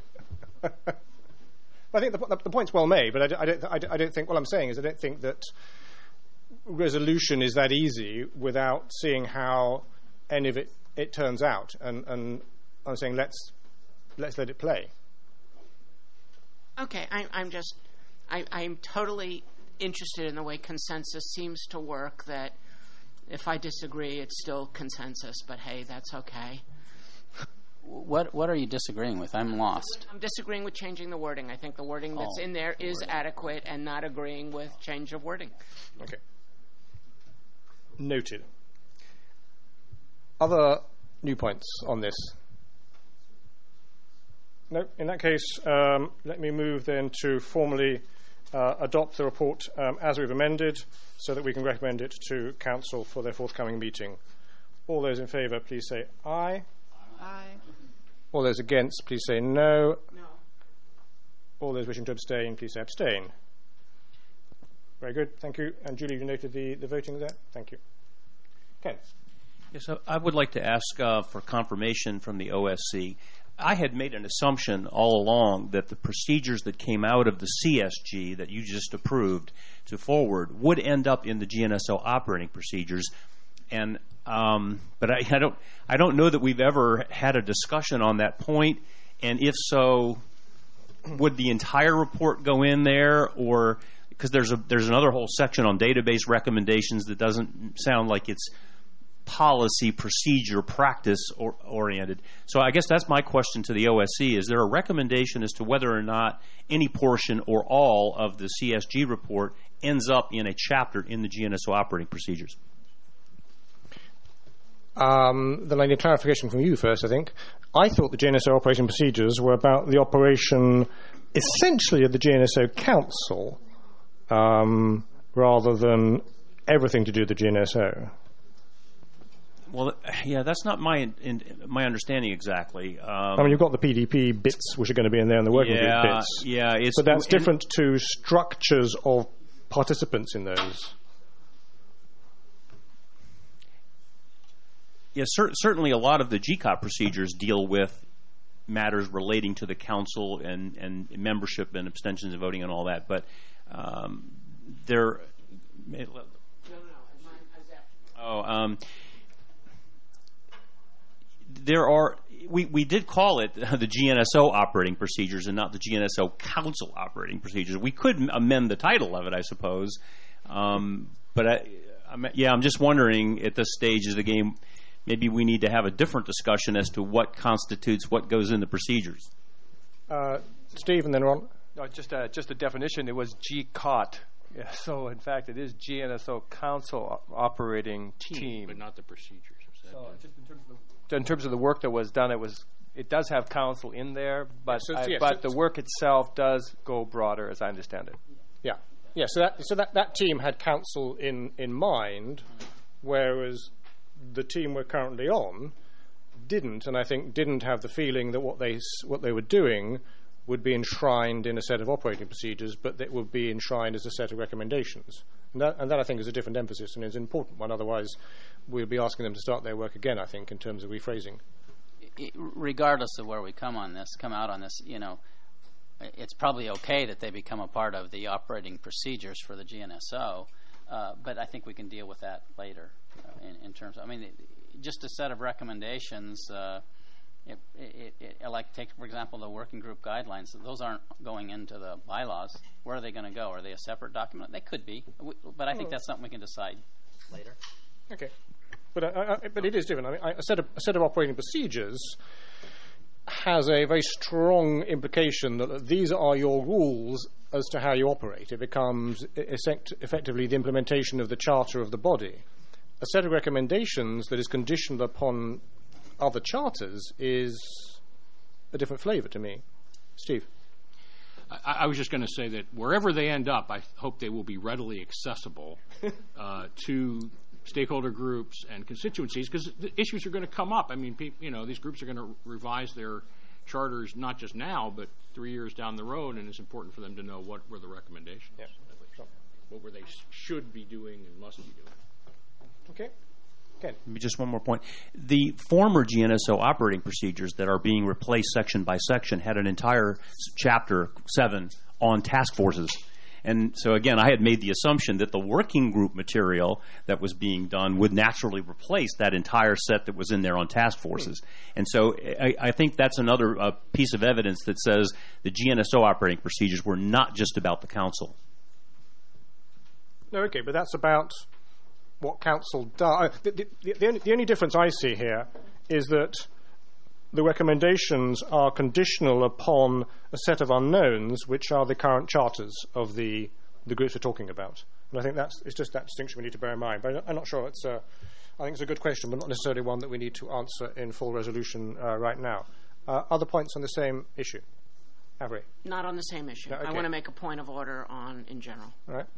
I think the, the, the point's well made, but I, I, don't, I, I don't think, what I'm saying is I don't think that resolution is that easy without seeing how any of it, it turns out. And, and I'm saying let's, let's let it play. Okay, I, I'm just, I, I'm totally interested in the way consensus seems to work, that if I disagree, it's still consensus, but hey, that's okay. What What are you disagreeing with? I'm lost. I'm disagreeing with changing the wording. I think the wording that's oh, in there is wording. adequate, and not agreeing with change of wording. Okay. Noted. Other new points on this? No. In that case, um, let me move then to formally uh, adopt the report um, as we've amended, so that we can recommend it to Council for their forthcoming meeting. All those in favour, please say aye. Aye. All those against, please say no. No. All those wishing to abstain, please say abstain. Very good, thank you. And Julie, you noted the, the voting there? Thank you. Ken. Yes, so I would like to ask uh, for confirmation from the O S C. I had made an assumption all along that the procedures that came out of the C S G that you just approved to forward would end up in the G N S O operating procedures. And um, but I, I don't I don't know that we've ever had a discussion on that point. And if so, would the entire report go in there, or because there's a there's another whole section on database recommendations that doesn't sound like it's policy, procedure, practice or, oriented. So I guess that's my question to the O S C. Is there a recommendation as to whether or not any portion or all of the C S G report ends up in a chapter in the G N S O operating procedures? Um, then I need clarification from you first, I think. I thought the G N S O operating procedures were about the operation essentially of the G N S O Council um, rather than everything to do with the G N S O. Well, yeah, that's not my in, in, my understanding exactly. Um, I mean, you've got the P D P bits which are going to be in there and the working yeah, group bits. Yeah, it's, but that's different to structures of participants in those. Yeah, cer- certainly a lot of the G C O P procedures deal with matters relating to the council and, and membership and abstentions and voting and all that. But um, there... No, no, oh, um... There are, we, we did call it the G N S O operating procedures and not the G N S O Council operating procedures. We could amend the title of it, I suppose. Um, but, I, I'm, yeah, I'm just wondering at this stage of the game, maybe we need to have a different discussion as to what constitutes what goes in the procedures. Uh, Steve, and then Ron. No, just a, just a definition. It was G C O T. Yeah, so, in fact, it is G N S O Council Operating Team. Team, but not the procedures. So, just in terms of the, in terms of the work that was done, it was it does have council in there, but Yeah, so- I, yes, but so- the work itself does go broader, as I understand it. Yeah, yeah. So that so that, that team had council in in mind, whereas the team we're currently on didn't, and I think didn't have the feeling that what they s- what they were doing would be enshrined in a set of operating procedures, but that would be enshrined as a set of recommendations. And that, and that I think is a different emphasis and is an important one. Otherwise, we'll be asking them to start their work again, I think, in terms of rephrasing. I- regardless of where we come on this, come out on this, you know, it's probably okay that they become a part of the operating procedures for the G N S O, uh, but I think we can deal with that later uh, in, in terms of, I mean, it, just a set of recommendations, uh, it, it, it, like take, for example, the working group guidelines. Those aren't going into the bylaws. Where are they going to go? Are they a separate document? They could be, we, but I think that's something we can decide later. Okay. But, uh, I, but it is different. I mean, I, a, set of, a set of operating procedures has a very strong implication that these are your rules as to how you operate. It becomes effect, effectively the implementation of the charter of the body. A set of recommendations that is conditioned upon other charters is a different flavour to me. Steve? I, I was just going to say that wherever they end up, I hope they will be readily accessible uh, to stakeholder groups and constituencies, because the issues are going to come up. I mean, pe- you know, these groups are going to revise their charters not just now, but three years down the road, and it's important for them to know what were the recommendations, yeah. what were they sh- should be doing and must be doing. Okay. Ken. Maybe just one more point. The former G N S O operating procedures that are being replaced section by section had an entire chapter seven on task forces. And so, again, I had made the assumption that the working group material that was being done would naturally replace that entire set that was in there on task forces. And so I, I think that's another uh, piece of evidence that says the G N S O operating procedures were not just about the council. No, okay, but that's about what council does. The, the, the, only, the only difference I see here is that the recommendations are conditional upon a set of unknowns, which are the current charters of the, the groups we're talking about. And I think that's it's just that distinction we need to bear in mind. But I'm not sure it's a, I think it's a good question, but not necessarily one that we need to answer in full resolution uh, right now. Uh, other points on the same issue? Avery? Not on the same issue. No, okay. I want to make a point of order on in general. All right.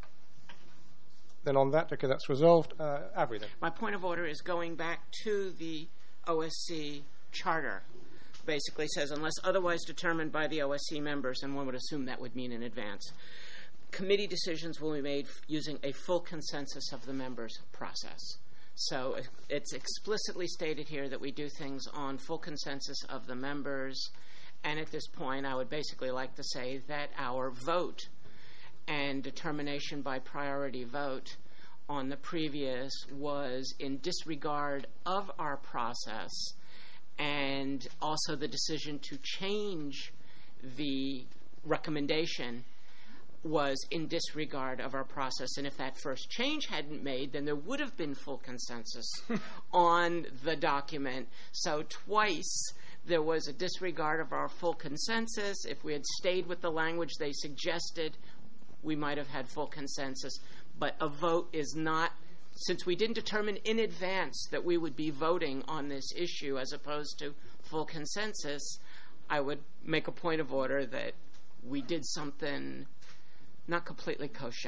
Then on that, okay, that's resolved. Uh, Avery, then. My point of order is going back to the O S C charter. Basically says, unless otherwise determined by the O S C members, and one would assume that would mean in advance, committee decisions will be made f- using a full consensus of the members process. So it's explicitly stated here that we do things on full consensus of the members, and at this point I would basically like to say that our vote and determination by priority vote on the previous was in disregard of our process, and also the decision to change the recommendation was in disregard of our process. And if that first change hadn't made, then there would have been full consensus on the document. So twice there was a disregard of our full consensus. If we had stayed with the language they suggested, we might have had full consensus. But a vote is not, since we didn't determine in advance that we would be voting on this issue as opposed to full consensus, I would make a point of order that we did something not completely kosher.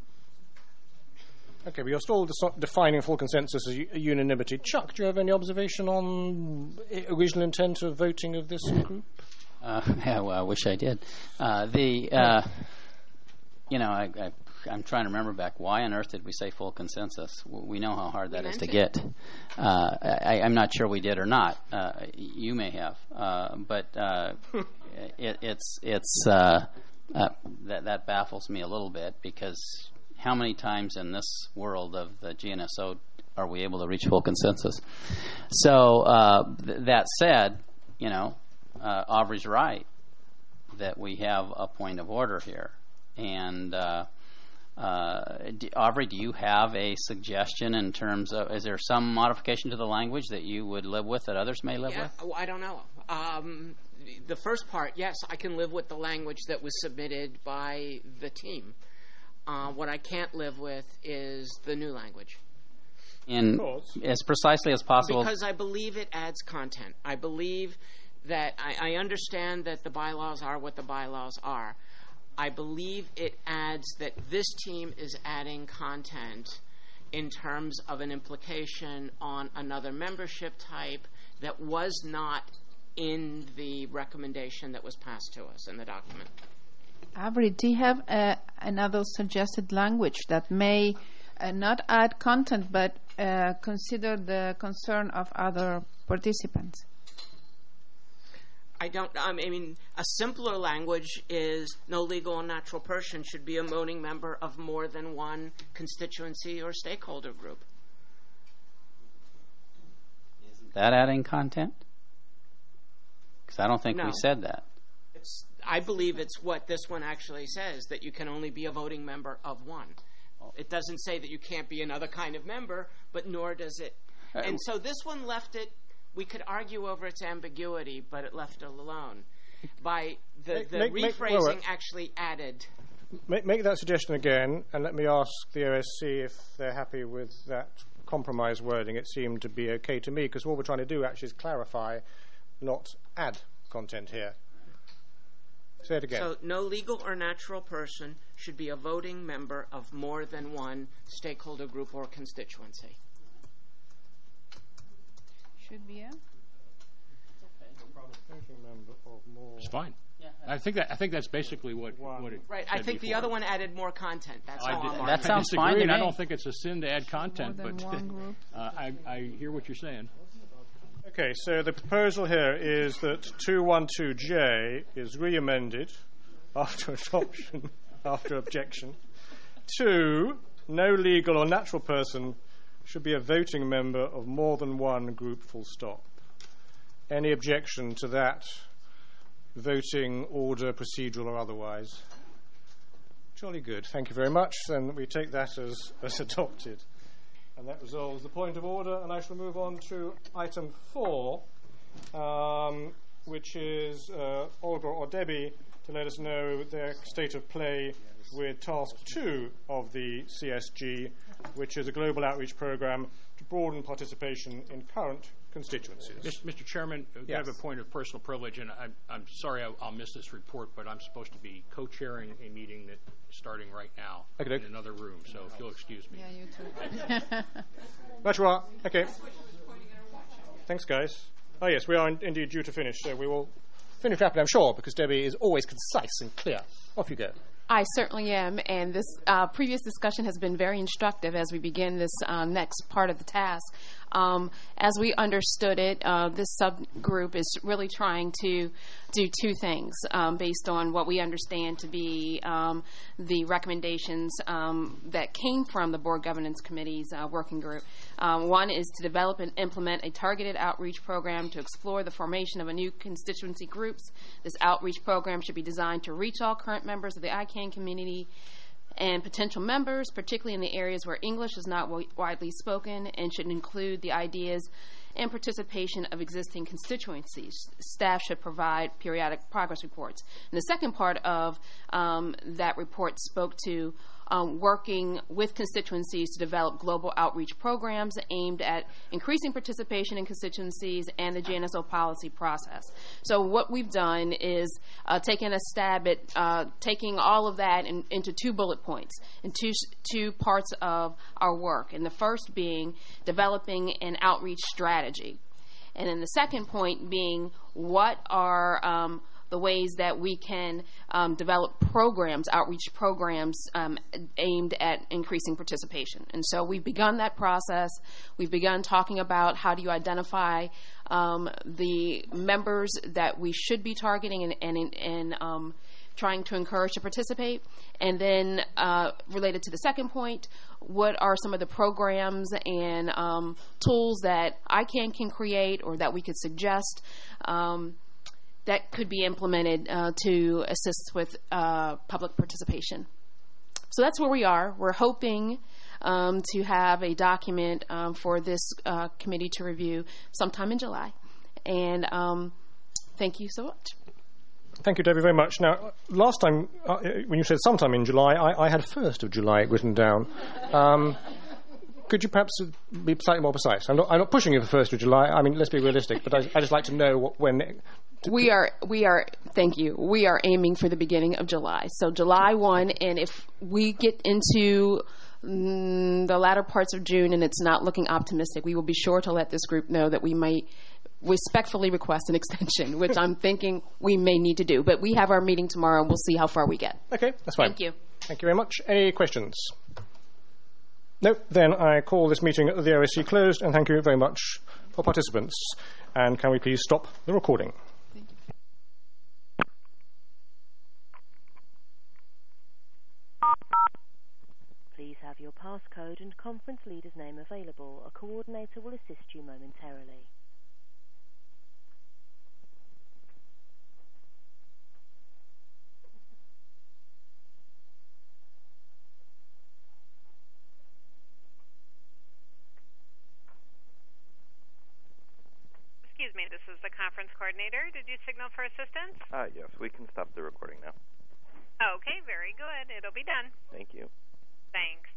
Okay, but you're still de- defining full consensus as u- unanimity. Chuck, do you have any observation on I- original intent of voting of this group? Uh, yeah, well, I wish I did. Uh, the, uh, you know, I, I, I'm trying to remember back. Why on earth did we say full consensus? We know how hard that is to get. Uh, I, I'm not sure we did or not. Uh, you may have, uh, but uh, it, it's it's uh, uh, that that baffles me a little bit, because how many times in this world of the G N S O are we able to reach full consensus? So uh, th- that said, you know, uh, Aubrey's right that we have a point of order here, and uh, Uh, do, Aubrey, do you have a suggestion in terms of, is there some modification to the language that you would live with that others may live Yeah, with? well, I don't know. Um, the first part, yes, I can live with the language that was submitted by the team. Uh, what I can't live with is the new language. In as precisely as possible. Because I believe it adds content. I believe that I, I understand that the bylaws are what the bylaws are. I believe it adds that this team is adding content in terms of an implication on another membership type that was not in the recommendation that was passed to us in the document. Avery, do you have uh, another suggested language that may uh, not add content but uh, consider the concern of other participants? I don't. I mean, a simpler language is no legal or natural person should be a voting member of more than one constituency or stakeholder group. Isn't that adding content? Because I don't think No. we said that. It's. I believe it's what this one actually says, that you can only be a voting member of one. It doesn't say that you can't be another kind of member, but nor does it. Uh, And so this one left it. We could argue over its ambiguity, but it left it alone. By the, Make- the make- make- rephrasing wait, wait. actually added. Make, make that suggestion again, and let me ask the O S C if they're happy with that compromise wording. It seemed to be okay to me, because what we're trying to do actually is clarify, not add content here. Say it again. So no legal or natural person should be a voting member of more than one stakeholder group or constituency. Should be, yeah? It's fine. I think that I think that's basically what what it Right. I said think the before. other one added more content. That's I all did- I'm I arguing. sounds disagree, fine to and I me. don't think it's a sin to add content, More than but one group. uh, I, I hear what you're saying. Okay, so the proposal here is that two twelve J is re-amended after adoption, after objection, to no legal or natural person should be a voting member of more than one group, full stop. Any objection to that voting order, procedural or otherwise? Jolly good. Thank you very much. Then we take that as, as adopted. And that resolves the point of order, and I shall move on to item four, um, which is uh, Olga or Debbie to let us know their state of play with task two of the C S G, which is a global outreach program to broaden participation in current constituencies. Mis- Mister Chairman, I Yes. have a point of personal privilege, and I'm, I'm sorry I'll, I'll miss this report, but I'm supposed to be co-chairing a meeting that's starting right now Okay. in another room, so if you'll excuse me. Yeah, you too. Right you are. Okay. Thanks, guys. Oh, yes, we are in, indeed due to finish, so we will finish rapidly, I'm sure, because Debbie is always concise and clear. Off you go. I certainly am, and this uh, previous discussion has been very instructive as we begin this uh, next part of the task. Um, as we understood it, uh, this subgroup is really trying to do two things um, based on what we understand to be um, the recommendations um, that came from the Board Governance Committee's uh, working group. Um, one is to develop and implement a targeted outreach program to explore the formation of a new constituency groups. This outreach program should be designed to reach all current members of the I CANN community and potential members, particularly in the areas where English is not wi- widely spoken, and should include the ideas and participation of existing constituencies. Staff should provide periodic progress reports. And the second part of um, that report spoke to um, working with constituencies to develop global outreach programs aimed at increasing participation in constituencies and the J N S O policy process. So what we've done is uh, taken a stab at uh, taking all of that in, into two bullet points, in two, two parts of our work. And the first being developing an outreach strategy. And then the second point being what are um, the ways that we can um, develop programs, outreach programs um, aimed at increasing participation. And so we've begun that process. We've begun talking about how do you identify um, the members that we should be targeting and, and, and um, trying to encourage to participate. And then uh, related to the second point, what are some of the programs and um, tools that I CANN can create or that we could suggest um, that could be implemented uh, to assist with uh, public participation. so that's where we are. We're hoping um, to have a document um, for this uh, committee to review sometime in July. And um, thank you so much. Thank you, Debbie, very much. Now, last time, uh, when you said sometime in July, I, I had first of July written down. Um, could you perhaps be slightly more precise? I'm not, I'm not pushing you for first of July. I mean, let's be realistic, but I, I just like to know what, when... To, we are, we are, thank you, we are aiming for the beginning of July. So July first, and if we get into mm, the latter parts of June and it's not looking optimistic, we will be sure to let this group know that we might respectfully request an extension, which I'm thinking we may need to do. But we have our meeting tomorrow, and we'll see how far we get. Okay, that's fine. Thank you. Thank you very much. Any questions? No, then I call this meeting of the O S C closed, and thank you very much for participants. And can we please stop the recording? Thank you. Please have your passcode and conference leader's name available. A coordinator will assist you momentarily. Excuse me, this is the conference coordinator. Did you signal for assistance? Uh, yes, we can stop the recording now. Okay, very good. It'll be done. Thank you. Thanks.